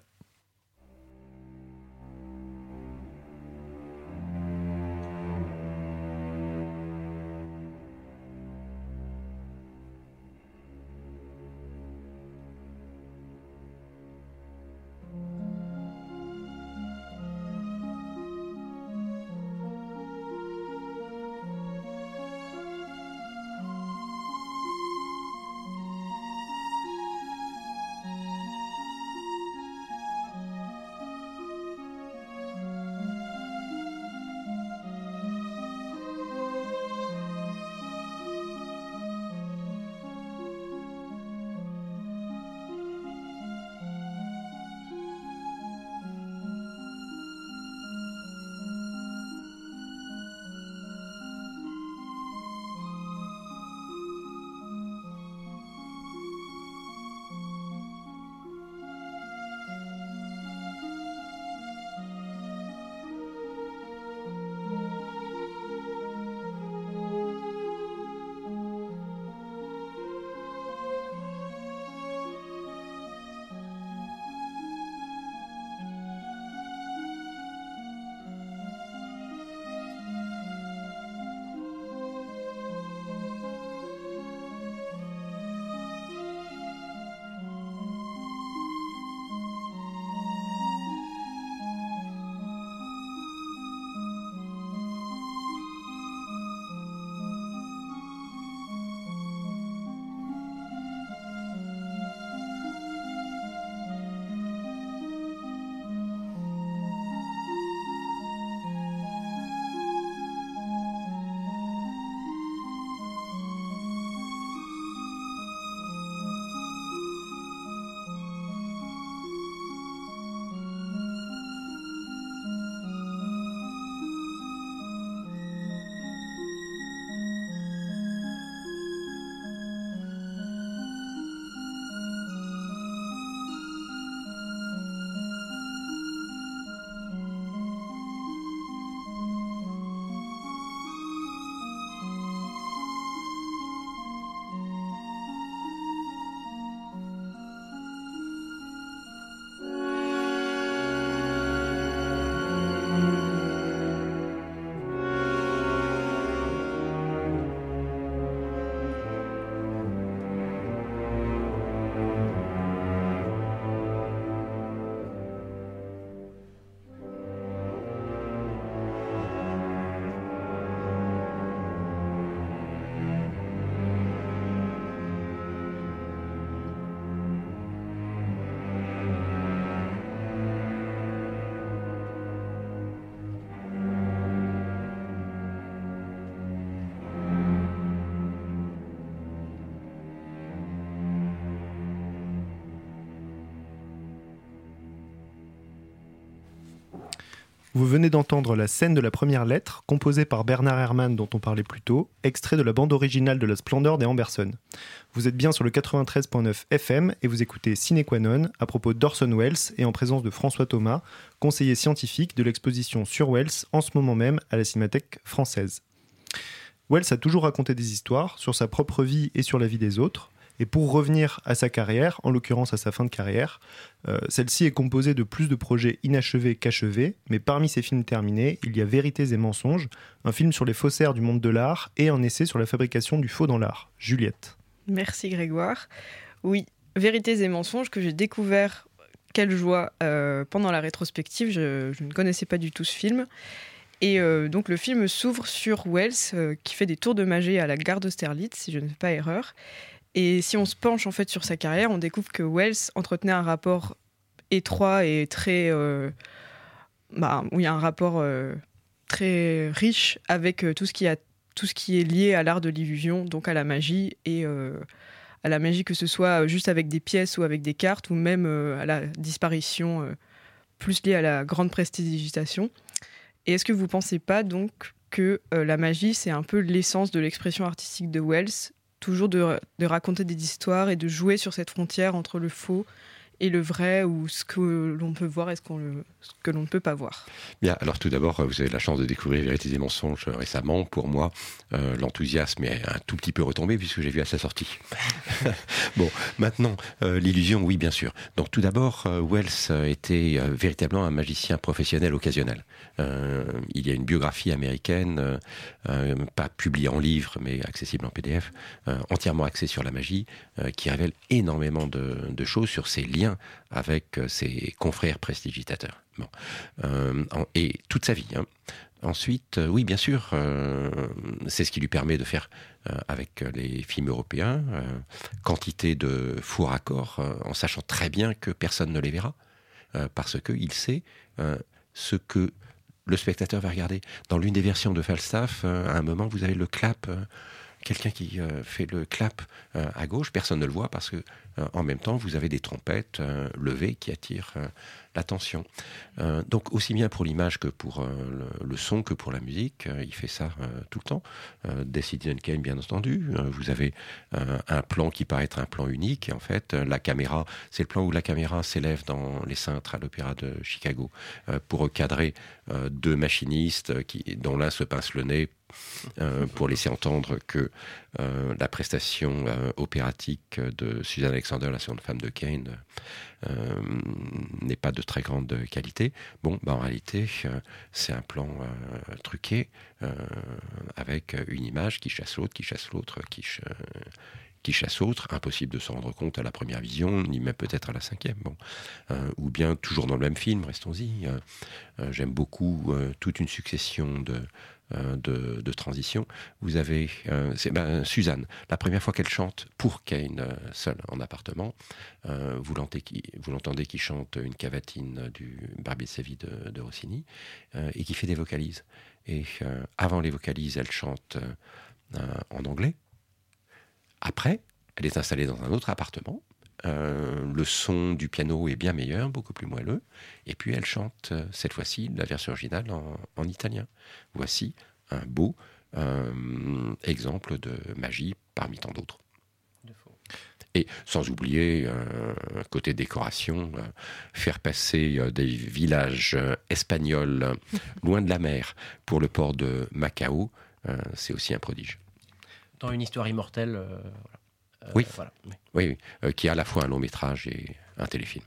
Vous venez d'entendre la scène de la première lettre, composée par Bernard Herrmann dont on parlait plus tôt, extrait de la bande originale de La Splendeur des Amberson. Vous êtes bien sur le quatre-vingt-treize virgule neuf F M et vous écoutez Sine Qua Non à propos d'Orson Welles et en présence de François Thomas, conseiller scientifique de l'exposition sur Welles en ce moment même à la Cinémathèque française. Welles a toujours raconté des histoires sur sa propre vie et sur la vie des autres. Et pour revenir à sa carrière, en l'occurrence à sa fin de carrière, euh, celle-ci est composée de plus de projets inachevés qu'achevés, mais parmi ces films terminés, il y a Vérités et mensonges, un film sur les faussaires du monde de l'art et un essai sur la fabrication du faux dans l'art. Juliette. Merci Grégoire. Oui, Vérités et mensonges que j'ai découvert, quelle joie, euh, pendant la rétrospective, je, je ne connaissais pas du tout ce film. Et euh, donc le film s'ouvre sur Welles, euh, qui fait des tours de magie à la gare d'Austerlitz, si je ne fais pas erreur. Et si on se penche en fait sur sa carrière, on découvre que Welles entretenait un rapport étroit et très, euh, bah, oui, un rapport euh, très riche avec euh, tout ce qui a, tout ce qui est lié à l'art de l'illusion, donc à la magie et euh, à la magie que ce soit juste avec des pièces ou avec des cartes, ou même euh, à la disparition euh, plus liée à la grande prestidigitation. Et est-ce que vous pensez pas donc que euh, la magie c'est un peu l'essence de l'expression artistique de Welles? Toujours de, de raconter des histoires et de jouer sur cette frontière entre le faux et le vrai, ou ce que l'on peut voir et ce, qu'on le, ce que l'on ne peut pas voir. Bien, alors tout d'abord, vous avez la chance de découvrir Vérités et mensonges récemment. Pour moi, euh, l'enthousiasme est un tout petit peu retombé puisque j'ai vu à sa sortie. Bon, maintenant, euh, l'illusion, oui, bien sûr. Donc tout d'abord, euh, Welles était euh, véritablement un magicien professionnel occasionnel. Euh, il y a une biographie américaine, euh, euh, pas publiée en livre, mais accessible en P D F, euh, entièrement axée sur la magie, euh, qui révèle énormément de, de choses sur ses liens avec euh, ses confrères prestidigitateurs. Bon. Euh, en, et toute sa vie. Hein. Ensuite, euh, oui, bien sûr, euh, c'est ce qui lui permet de faire, euh, avec les films européens, euh, quantité de faux raccords, euh, en sachant très bien que personne ne les verra, euh, parce qu'il sait euh, ce que le spectateur va regarder. Dans l'une des versions de Falstaff, euh, à un moment, vous avez le clap, euh, quelqu'un qui euh, fait le clap euh, à gauche, personne ne le voit parce que euh, en même temps, vous avez des trompettes euh, levées qui attirent euh, l'attention. Euh, donc aussi bien pour l'image que pour euh, le, le son que pour la musique, euh, il fait ça euh, tout le temps. Euh, des Citizen Kane, bien entendu. Euh, vous avez euh, un plan qui paraît être un plan unique. Et en fait, euh, la caméra, c'est le plan où la caméra s'élève dans les cintres à l'Opéra de Chicago euh, pour recadrer euh, deux machinistes qui, dont l'un se pince le nez Euh, pour laisser entendre que euh, la prestation euh, opératique de Susan Alexander, la seconde femme de Kane, euh, n'est pas de très grande qualité. Bon, bah, en réalité, euh, c'est un plan euh, truqué euh, avec une image qui chasse l'autre, qui chasse l'autre, qui, ch- qui chasse l'autre. Impossible de s'en rendre compte à la première vision, ni même peut-être à la cinquième. Bon. Euh, ou bien, toujours dans le même film, restons-y, euh, euh, j'aime beaucoup euh, toute une succession de De, de transition. Vous avez euh, c'est, ben, Suzanne, la première fois qu'elle chante pour Kane, euh, seule en appartement, euh, vous, l'entendez qui, vous l'entendez qui chante une cavatine du Barbier de Séville de, de Rossini euh, et qui fait des vocalises. Et euh, avant les vocalises, elle chante euh, en anglais. Après, elle est installée dans un autre appartement. Euh, le son du piano est bien meilleur, beaucoup plus moelleux. Et puis elle chante, euh, cette fois-ci, la version originale en, en italien. Voici un beau euh, exemple de magie parmi tant d'autres. Et sans oublier, euh, côté décoration, euh, faire passer euh, des villages euh, espagnols euh, loin de la mer pour le port de Macao, euh, c'est aussi un prodige. Dans une histoire immortelle... Euh, voilà. Euh, oui. Voilà. Oui, oui, oui. Euh, qui est à la fois un long métrage et un téléfilm.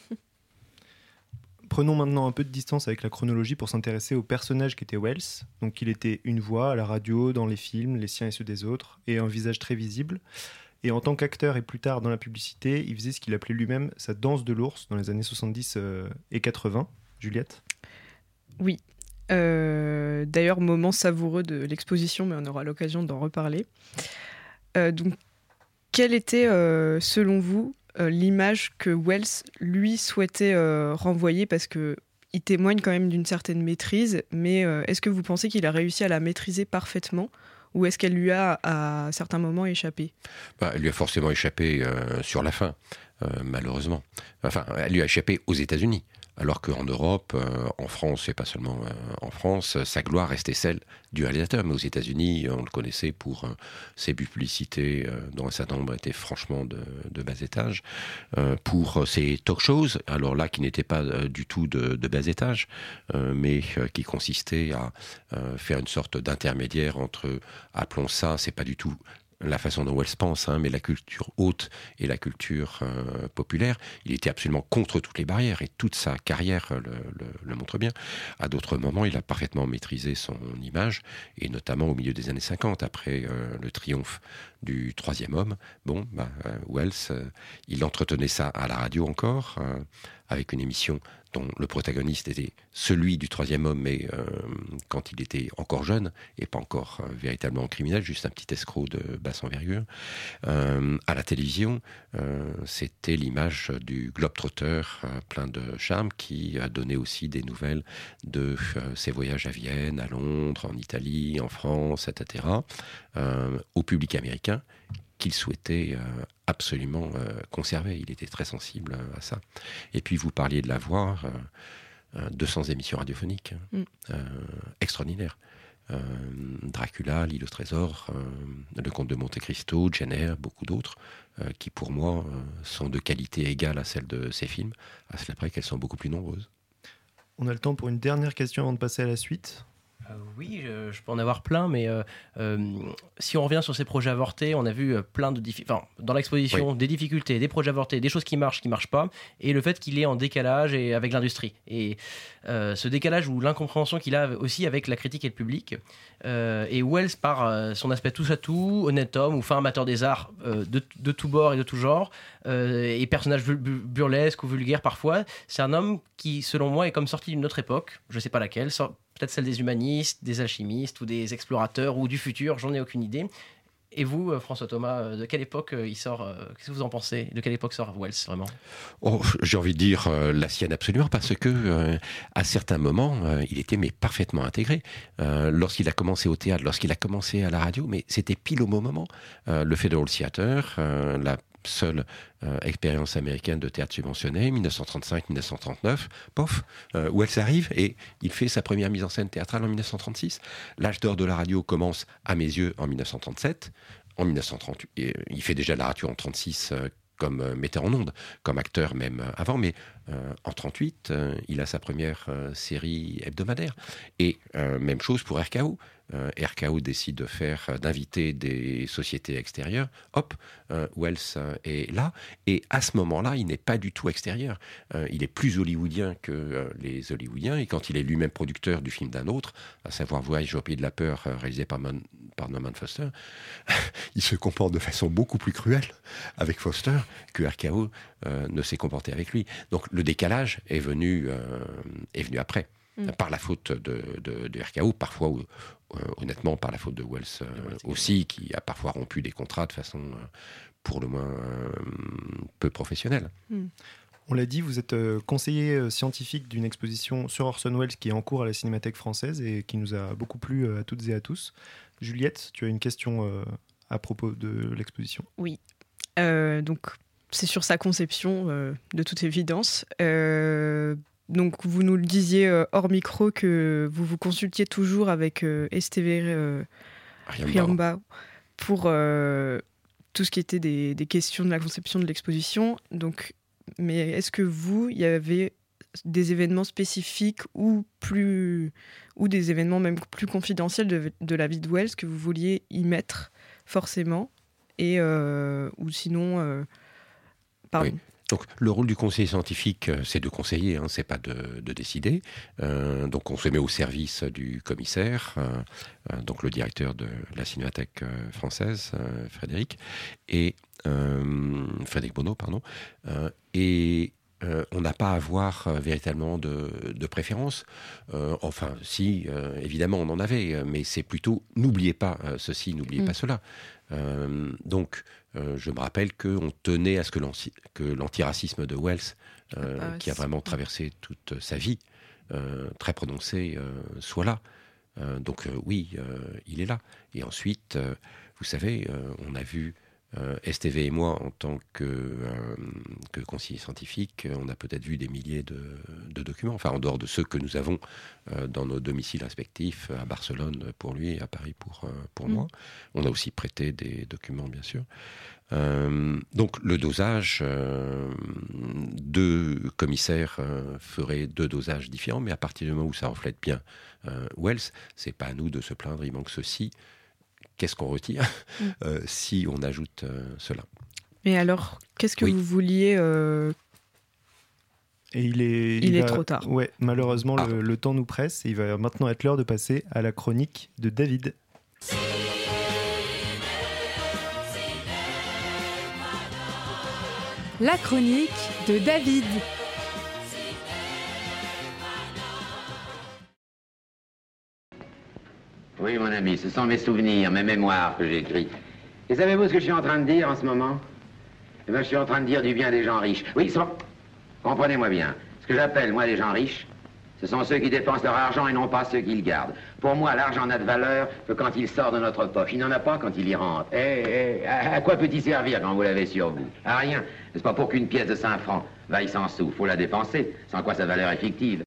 Prenons maintenant un peu de distance avec la chronologie pour s'intéresser au personnage qu'était Welles. Donc il était une voix à la radio, dans les films, les siens et ceux des autres, et un visage très visible. Et en tant qu'acteur et plus tard dans la publicité, il faisait ce qu'il appelait lui-même sa danse de l'ours dans les années soixante-dix et quatre-vingts. Juliette ? Oui. Euh, d'ailleurs, moment savoureux de l'exposition, mais on aura l'occasion d'en reparler. Euh, donc, quelle était, euh, selon vous, euh, l'image que Welles, lui, souhaitait euh, renvoyer? Parce qu'il témoigne quand même d'une certaine maîtrise, mais euh, est-ce que vous pensez qu'il a réussi à la maîtriser parfaitement, ou est-ce qu'elle lui a, à certains moments, échappé? Bah, elle lui a forcément échappé euh, sur la fin, euh, malheureusement. Enfin, elle lui a échappé aux États-Unis. alors qu'en Europe, euh, en France, et pas seulement euh, en France, sa gloire restait celle du réalisateur. Mais aux États-Unis, on le connaissait pour euh, ses publicités, euh, dont un certain nombre étaient franchement de, de bas étage, euh, pour ses talk-shows, alors là, qui n'étaient pas euh, du tout de, de bas étage, euh, mais euh, qui consistaient à euh, faire une sorte d'intermédiaire entre, appelons ça, c'est pas du tout la façon dont Wells pense, hein, mais la culture haute et la culture euh, populaire. Il était absolument contre toutes les barrières et toute sa carrière le, le, le montre bien. À d'autres moments, il a parfaitement maîtrisé son image, et notamment au milieu des années cinquante, après euh, le triomphe du troisième homme. Bon, bah, euh, Wells, euh, il entretenait ça à la radio encore, euh, avec une émission dont le protagoniste était celui du troisième homme, mais euh, quand il était encore jeune, et pas encore euh, véritablement criminel, juste un petit escroc de basse envergure. Euh, à la télévision, euh, c'était l'image du globetrotter euh, plein de charme, qui a donné aussi des nouvelles de euh, ses voyages à Vienne, à Londres, en Italie, en France, et cetera, euh, au public américain, qu'il souhaitait euh, absolument euh, conserver. Il était très sensible euh, à ça. Et puis, vous parliez de la voix, euh, euh, deux cents émissions radiophoniques, mm. euh, extraordinaires. Euh, Dracula, L'île au trésor, euh, Le Comte de Monte Cristo, Jenner, beaucoup d'autres, euh, qui pour moi euh, sont de qualité égale à celle de ces films, à cela près qu'elles sont beaucoup plus nombreuses. On a le temps pour une dernière question avant de passer à la suite. Euh, oui, je, je peux en avoir plein, mais euh, euh, si on revient sur ces projets avortés, on a vu euh, plein de difficultés, enfin, dans l'exposition, oui. des difficultés, des projets avortés, des choses qui marchent, qui marchent pas, et le fait qu'il est en décalage et avec l'industrie. Et euh, ce décalage ou l'incompréhension qu'il a aussi avec la critique et le public. Euh, et Wells, par euh, son aspect touche à tout, honnête homme ou fin amateur des arts euh, de, de tout bord et de tout genre, euh, et personnage burlesque ou vulgaire parfois, c'est un homme qui, selon moi, est comme sorti d'une autre époque, je sais pas laquelle, sort, peut-être celle des humanistes, des alchimistes ou des explorateurs ou du futur, j'en ai aucune idée. Et vous, François Thomas, de quelle époque il sort, qu'est-ce que vous en pensez? De quelle époque sort Wells, vraiment? Oh, j'ai envie de dire euh, la sienne absolument, parce que euh, à certains moments, euh, il était mais parfaitement intégré. Euh, lorsqu'il a commencé au théâtre, lorsqu'il a commencé à la radio, mais c'était pile au bon moment. Euh, le Federal Theatre, euh, la seule euh, expérience américaine de théâtre subventionné, dix-neuf cent trente-cinq dix-neuf cent trente-neuf, pof, euh, Wells arrive et il fait sa première mise en scène théâtrale en dix-neuf cent trente-six. L'âge d'or de la radio commence, à mes yeux, en dix-neuf cent trente-sept. En dix-neuf cent trente-huit, et il fait déjà la radio en trente-six euh, comme euh, metteur en ondes, comme acteur même euh, avant, mais euh, en trente-huit, euh, il a sa première euh, série hebdomadaire. Et euh, même chose pour R K O. Euh, R K O décide de faire, euh, d'inviter des sociétés extérieures. Hop, euh, Wells euh, est là. Et à ce moment-là, il n'est pas du tout extérieur. Euh, il est plus hollywoodien que euh, les Hollywoodiens. Et quand il est lui-même producteur du film d'un autre, à savoir Voyage au pays de la peur, euh, réalisé par, Mon- par Norman Foster, il se comporte de façon beaucoup plus cruelle avec Foster que R K O euh, ne s'est comporté avec lui. Donc le décalage est venu, euh, est venu après. Mmh. Par la faute de, de, de R K O, parfois, euh, honnêtement, par la faute de Wells euh, aussi, qui a parfois rompu des contrats de façon, euh, pour le moins, euh, peu professionnelle. Mmh. On l'a dit, vous êtes euh, conseiller scientifique d'une exposition sur Orson Welles qui est en cours à la Cinémathèque française et qui nous a beaucoup plu euh, à toutes et à tous. Juliette, tu as une question euh, à propos de l'exposition? Oui, euh, donc c'est sur sa conception, euh, de toute évidence. Euh, Donc, vous nous le disiez euh, hors micro que vous vous consultiez toujours avec euh, Esteve euh, Riamba pour euh, tout ce qui était des, des questions de la conception de l'exposition. Donc, mais est-ce que vous, il y avait des événements spécifiques ou, plus, ou des événements même plus confidentiels de, de la vie de Wells que vous vouliez y mettre forcément et, euh, ou sinon... Euh, pardon. Oui. Donc, le rôle du conseiller scientifique, c'est de conseiller, hein, c'est pas de, de décider. Euh, donc, on se met au service du commissaire, euh, donc le directeur de la Cinémathèque française, euh, Frédéric, et euh, Frédéric Bonneau, pardon. Euh, et euh, on n'a pas à avoir euh, véritablement de, de préférence. Euh, enfin, si, euh, évidemment, on en avait, mais c'est plutôt n'oubliez pas euh, ceci, n'oubliez mmh. pas cela. Euh, donc, euh, je me rappelle qu'on tenait à ce que, l'anti- que l'antiracisme de Wells, euh, ah, qui a vraiment traversé toute sa vie, euh, très prononcé, euh, soit là. Euh, donc euh, oui, euh, il est là. Et ensuite, euh, vous savez, euh, on a vu Euh, S T V et moi, en tant que, euh, que conseiller scientifique, on a peut-être vu des milliers de, de documents, enfin en dehors de ceux que nous avons euh, dans nos domiciles respectifs, à Barcelone pour lui et à Paris pour, euh, pour mmh. moi. On a aussi prêté des documents, bien sûr. Euh, donc le dosage, euh, deux commissaires euh, feraient deux dosages différents, mais à partir du moment où ça reflète bien euh, Wells, c'est pas à nous de se plaindre, il manque ceci. Qu'est-ce qu'on retire mmh. euh, si on ajoute euh, cela? Mais alors, qu'est-ce que oui. vous vouliez euh... Et il est, il, il est va... trop tard. Ouais, malheureusement, ah. le, le temps nous presse. Et il va maintenant être l'heure de passer à la chronique de David. La chronique de David. Oui, mon ami, ce sont mes souvenirs, mes mémoires que j'écris. Et savez-vous ce que je suis en train de dire en ce moment? Eh bien, je suis en train de dire du bien des gens riches. Oui, c'est bon. Comprenez-moi bien. Ce que j'appelle, moi, les gens riches, ce sont ceux qui dépensent leur argent et non pas ceux qui le gardent. Pour moi, l'argent n'a de valeur que quand il sort de notre poche. Il n'en a pas quand il y rentre. Eh, eh, à quoi peut-il servir quand vous l'avez sur vous? À rien. N'est-ce pas pour qu'une pièce de cinq francs vaille cent sous? Faut la dépenser, sans quoi sa valeur est fictive.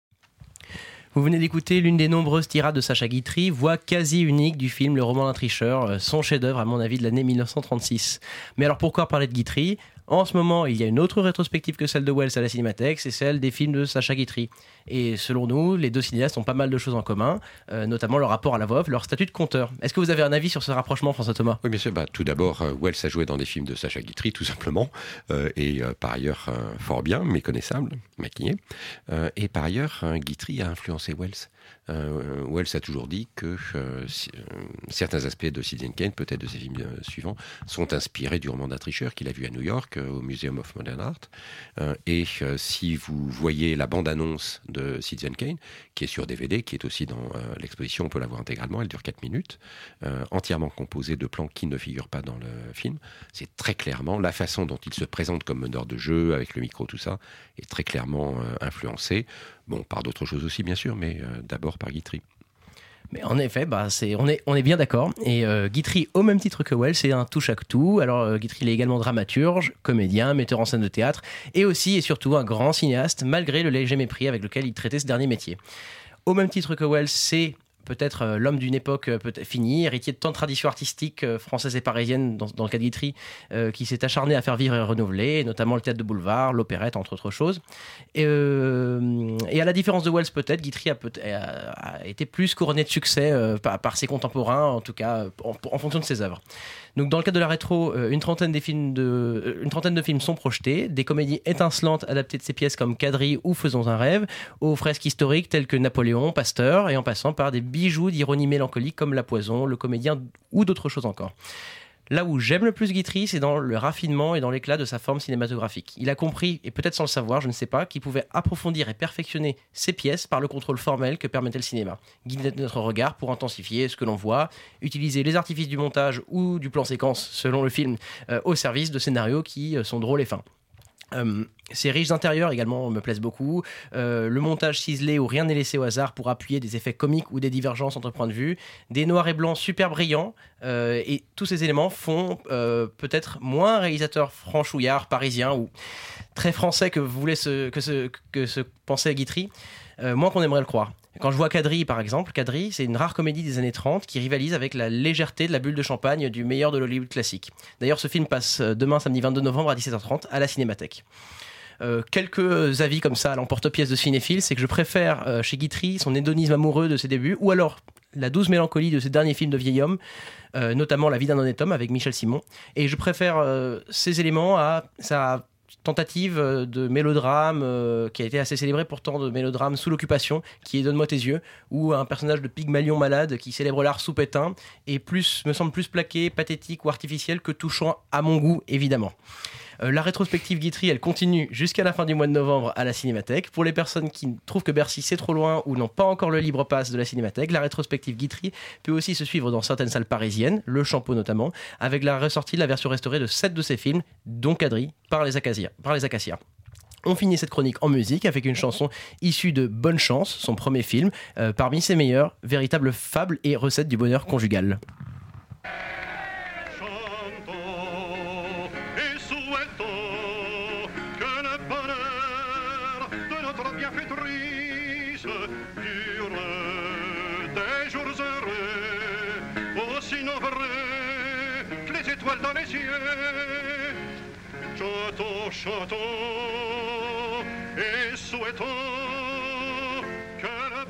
Vous venez d'écouter l'une des nombreuses tirades de Sacha Guitry, voix quasi unique du film Le roman d'un tricheur, son chef-d'œuvre à mon avis de l'année mille neuf cent trente-six. Mais alors pourquoi parler de Guitry ? En ce moment, il y a une autre rétrospective que celle de Wells à la Cinémathèque, c'est celle des films de Sacha Guitry. Et selon nous, les deux cinéastes ont pas mal de choses en commun, euh, notamment leur rapport à la voix off, leur statut de conteur. Est-ce que vous avez un avis sur ce rapprochement, François Thomas ? Oui, bien sûr. Bah, tout d'abord, euh, Wells a joué dans des films de Sacha Guitry, tout simplement, euh, et euh, par ailleurs euh, fort bien, méconnaissable, maquillé. Euh, et par ailleurs, euh, Guitry a influencé Wells. Euh, Wells a toujours dit que euh, si, euh, certains aspects de Citizen Kane, peut-être de ses films euh, suivants, sont inspirés du roman d'un tricheur qu'il a vu à New York, euh, au Museum of Modern Art. Euh, et euh, si vous voyez la bande-annonce de Citizen Kane, qui est sur D V D, qui est aussi dans euh, l'exposition, on peut la voir intégralement, elle dure quatre minutes, euh, entièrement composée de plans qui ne figurent pas dans le film. C'est très clairement la façon dont il se présente comme meneur de jeu, avec le micro, tout ça, est très clairement euh, influencé. Bon, par d'autres choses aussi, bien sûr, mais euh, d'abord par Guitry. Mais en effet, bah, c'est, on, est, on est bien d'accord. Et euh, Guitry, au même titre que Wells, c'est un touche-à-tout. Alors, euh, Guitry, il est également dramaturge, comédien, metteur en scène de théâtre, et aussi et surtout un grand cinéaste, malgré le léger mépris avec lequel il traitait ce dernier métier. Au même titre que Wells, c'est peut-être euh, l'homme d'une époque euh, peut-être finie, héritier de tant de traditions artistiques euh, françaises et parisiennes, dans, dans le cas de Guitry, euh, qui s'est acharné à faire vivre et renouveler, notamment le théâtre de boulevard, l'opérette, entre autres choses. Et, euh, et à la différence de Wells, peut-être, Guitry a, peut- a, a été plus couronné de succès euh, par, par ses contemporains, en tout cas en, en fonction de ses œuvres. Donc, dans le cadre de la rétro, euh, une, trentaine des films de, une trentaine de films sont projetés, des comédies étincelantes adaptées de ces pièces comme Quadrille ou Faisons un rêve, aux fresques historiques telles que Napoléon, Pasteur, et en passant par des bijoux d'ironie mélancolique comme La Poison, Le Comédien ou d'autres choses encore. Là où j'aime le plus Guitry, c'est dans le raffinement et dans l'éclat de sa forme cinématographique. Il a compris, et peut-être sans le savoir, je ne sais pas, qu'il pouvait approfondir et perfectionner ses pièces par le contrôle formel que permettait le cinéma. Guider notre regard pour intensifier ce que l'on voit, utiliser les artifices du montage ou du plan séquence, selon le film, euh, au service de scénarios qui euh, sont drôles et fins. Euh, ces riches intérieurs également me plaisent beaucoup. Euh, le montage ciselé où rien n'est laissé au hasard pour appuyer des effets comiques ou des divergences entre points de vue. Des noirs et blancs super brillants. Euh, et tous ces éléments font euh, peut-être moins un réalisateur franchouillard, parisien ou très français que, voulait se, que, se, que se pensait Guitry, euh, moins qu'on aimerait le croire. Quand je vois Quadrille, par exemple, Quadrille, c'est une rare comédie des années trente qui rivalise avec la légèreté de la bulle de champagne du meilleur de l'Hollywood classique. D'ailleurs, ce film passe demain, samedi vingt-deux novembre à dix-sept heures trente à la Cinémathèque. Euh, quelques avis comme ça à l'emporte-pièce de cinéphile, c'est que je préfère euh, chez Guitry son hédonisme amoureux de ses débuts, ou alors la douce mélancolie de ses derniers films de vieil homme, euh, notamment La vie d'un honnête homme avec Michel Simon. Et je préfère euh, ces éléments à sa tentative de mélodrame euh, qui a été assez célébrée pourtant, de mélodrame sous l'occupation, qui est Donne-moi tes yeux, où un personnage de Pygmalion malade qui célèbre l'art sous Pétain est plus, me semble plus plaqué, pathétique ou artificiel que touchant à mon goût, évidemment. Euh, la rétrospective Guitry, elle continue jusqu'à la fin du mois de novembre à la Cinémathèque. Pour les personnes qui trouvent que Bercy c'est trop loin ou n'ont pas encore le libre pass de la Cinémathèque, la rétrospective Guitry peut aussi se suivre dans certaines salles parisiennes, le Champeau notamment, avec la ressortie de la version restaurée de sept de ses films, dont Quadrille, par les Acacias. Par les Acacias. On finit cette chronique en musique avec une chanson issue de Bonne Chance, son premier film, euh, parmi ses meilleurs, véritable fable et recette du bonheur conjugal. Chantons chantons que le bonheur de notre bienfaitrice dure des jours heureux, aussi nombreux que les étoiles dans les cieux. Chantons, chantons et souhaitons que le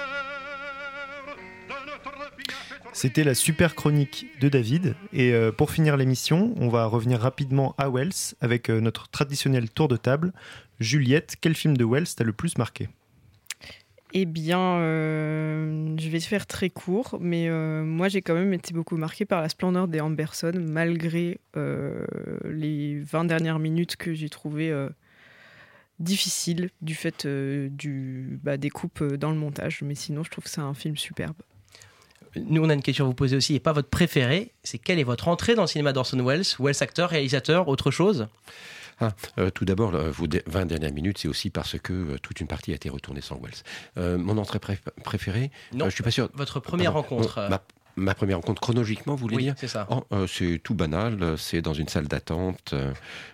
bonheur de notre bienfaitrice. C'était la super chronique de David. Et euh, pour finir l'émission, on va revenir rapidement à Wells avec euh, notre traditionnel tour de table. Juliette, quel film de Wells t'a le plus marqué ? Eh bien, euh, je vais te faire très court, mais euh, moi j'ai quand même été beaucoup marquée par la splendeur des Amberson, malgré euh, les vingt dernières minutes que j'ai trouvées euh, difficiles du fait euh, du, bah, des coupes dans le montage. Mais sinon, je trouve que c'est un film superbe. Nous, on a une question à vous poser aussi, et pas votre préféré. C'est quelle est votre entrée dans le cinéma d'Orson Welles ? Wells acteur, réalisateur, autre chose ? Ah, euh, tout d'abord, euh, vos de- vingt dernières minutes, c'est aussi parce que euh, toute une partie a été retournée sans Wells. Euh, mon entrée pré- préférée, Non, euh, je suis pas sûr. votre première Pardon, rencontre. mon- ma, ma première rencontre, chronologiquement, vous voulez Oui, dire ? c'est ça. Oh, euh, c'est tout banal, c'est dans une salle d'attente, euh,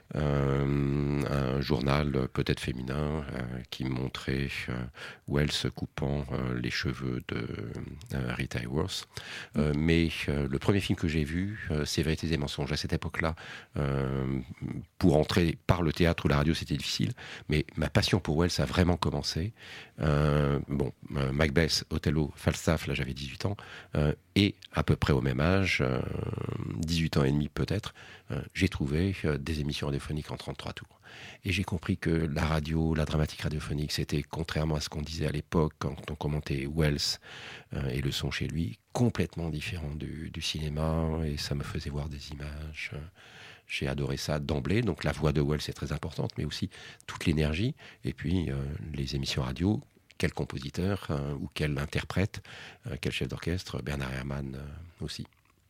euh, un journal euh, peut-être féminin euh, qui montrait euh, Wells coupant euh, les cheveux de euh, Rita Hayworth. Euh, mais euh, le premier film que j'ai vu, euh, c'est Vérités et mensonges. À cette époque-là, euh, pour entrer par le théâtre ou la radio, c'était difficile, mais ma passion pour Wells a vraiment commencé. Euh, bon, euh, Macbeth, Othello, Falstaff, là j'avais dix-huit ans, euh, et à peu près au même âge, euh, dix-huit ans et demi peut-être, euh, j'ai trouvé euh, des émissions radiophoniques en trente-trois tours. Et j'ai compris que la radio, la dramatique radiophonique, c'était, contrairement à ce qu'on disait à l'époque, quand on commentait Wells euh, et le son chez lui, complètement différent du, du cinéma, et ça me faisait voir des images. Euh, j'ai adoré ça d'emblée, donc la voix de Wells est très importante, mais aussi toute l'énergie, et puis euh, les émissions radio, quel compositeur euh, ou quel interprète, euh, quel chef d'orchestre, Bernard Herrmann euh, aussi.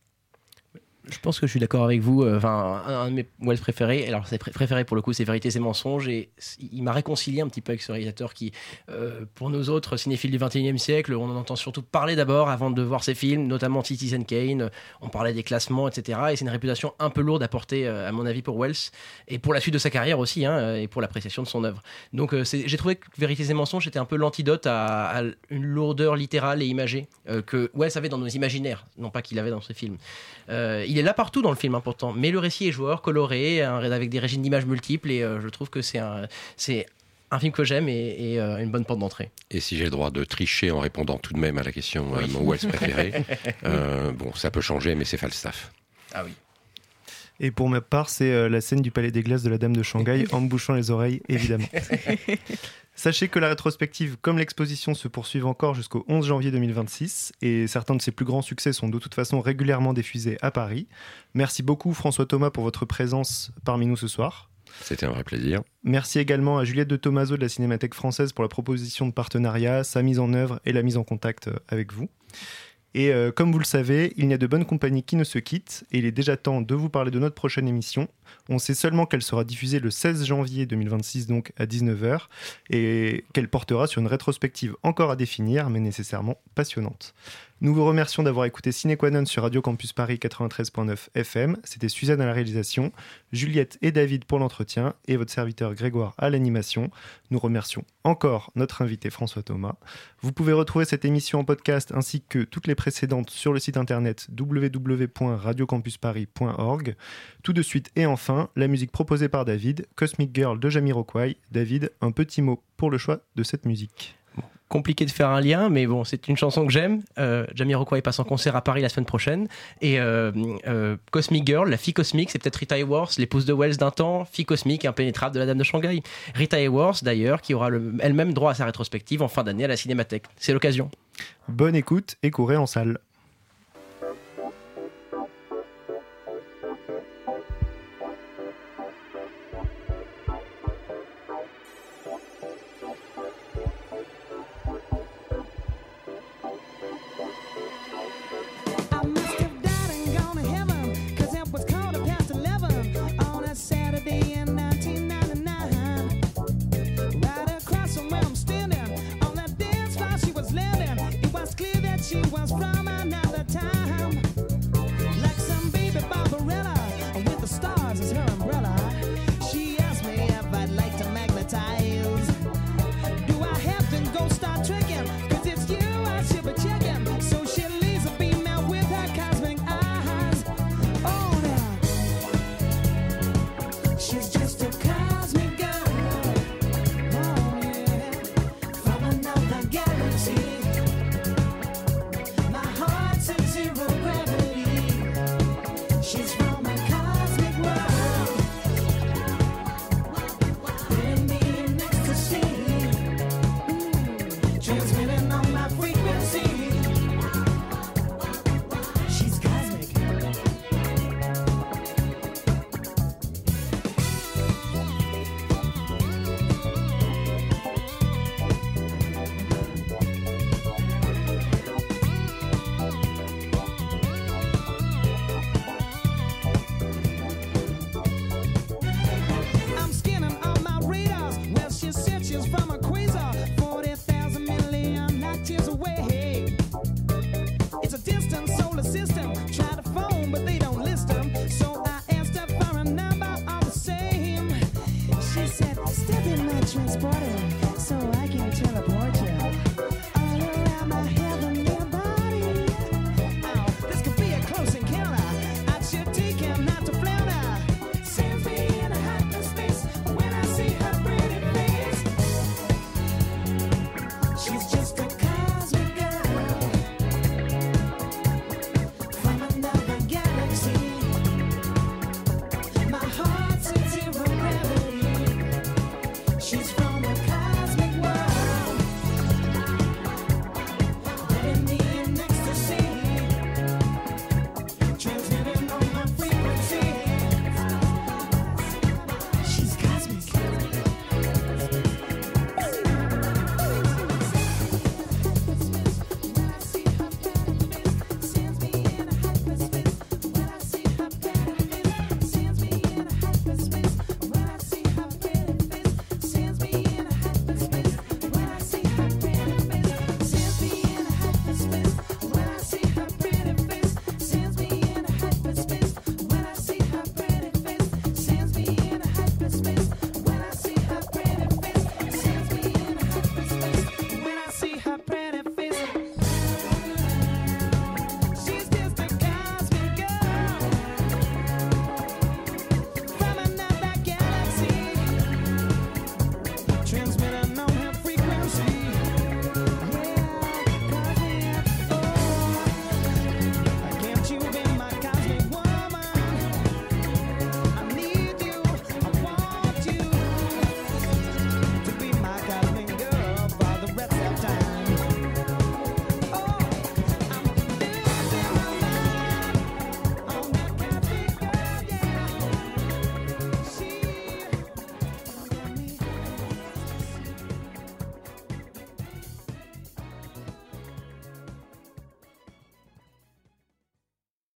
Je pense que je suis d'accord avec vous. Enfin, un, un de mes Wells préférés, alors c'est pré- préféré pour le coup, c'est Vérités et mensonges, et il m'a réconcilié un petit peu avec ce réalisateur qui, euh, pour nous autres cinéphiles du vingt et unième siècle, on en entend surtout parler d'abord avant de voir ses films, notamment Citizen Kane. On parlait des classements, et cetera. Et c'est une réputation un peu lourde à porter, euh, à mon avis, pour Wells et pour la suite de sa carrière aussi, hein, et pour l'appréciation de son œuvre. Donc, euh, c'est, j'ai trouvé que Vérités et mensonges était un peu l'antidote à, à une lourdeur littérale et imagée euh, que Wells avait dans nos imaginaires, non pas qu'il avait dans ses films. Euh, il est là partout dans le film, hein, pourtant, mais le récit est joueur, coloré, hein, avec des régimes d'images multiples, et euh, je trouve que c'est un, c'est un film que j'aime et, et euh, une bonne porte d'entrée. Et si j'ai le droit de tricher en répondant tout de même à la question Oui. euh, mon Wells préféré, euh, bon, ça peut changer, mais c'est Falstaff. Ah oui. Et pour ma part, c'est euh, la scène du Palais des Glaces de la Dame de Shanghai, en me bouchant les oreilles, évidemment. Sachez que la rétrospective, comme l'exposition, se poursuivent encore jusqu'au onze janvier deux mille vingt-six, et certains de ses plus grands succès sont de toute façon régulièrement diffusés à Paris. Merci beaucoup François Thomas pour votre présence parmi nous ce soir. C'était un vrai plaisir. Merci également à Juliette de Tomaso de la Cinémathèque française pour la proposition de partenariat, sa mise en œuvre et la mise en contact avec vous. Et euh, comme vous le savez, il n'y a de bonnes compagnies qui ne se quittent, et il est déjà temps de vous parler de notre prochaine émission. On sait seulement qu'elle sera diffusée le seize janvier deux mille vingt-six, donc à dix-neuf heures, et qu'elle portera sur une rétrospective encore à définir, mais nécessairement passionnante. Nous vous remercions d'avoir écouté Ciné Qua Non sur Radio Campus Paris quatre-vingt-treize virgule neuf F M. C'était Suzanne à la réalisation, Juliette et David pour l'entretien, et votre serviteur Grégoire à l'animation. Nous remercions encore notre invité François Thomas. Vous pouvez retrouver cette émission en podcast ainsi que toutes les précédentes sur le site internet w w w point radio campus paris point org. Tout de suite et enfin, la musique proposée par David, Cosmic Girl de Jamiroquai. David, un petit mot pour le choix de cette musique. Compliqué de faire un lien, mais bon, c'est une chanson que j'aime. Euh, Jamiroquai passe en concert à Paris la semaine prochaine. Et euh, euh, Cosmic Girl, la fille cosmique, c'est peut-être Rita Hayworth, l'épouse de Wells d'un temps, fille cosmique impénétrable de la Dame de Shanghai. Rita Hayworth, d'ailleurs, qui aura le, elle-même droit à sa rétrospective en fin d'année à la Cinémathèque. C'est l'occasion. Bonne écoute et courez en salle. She was from transported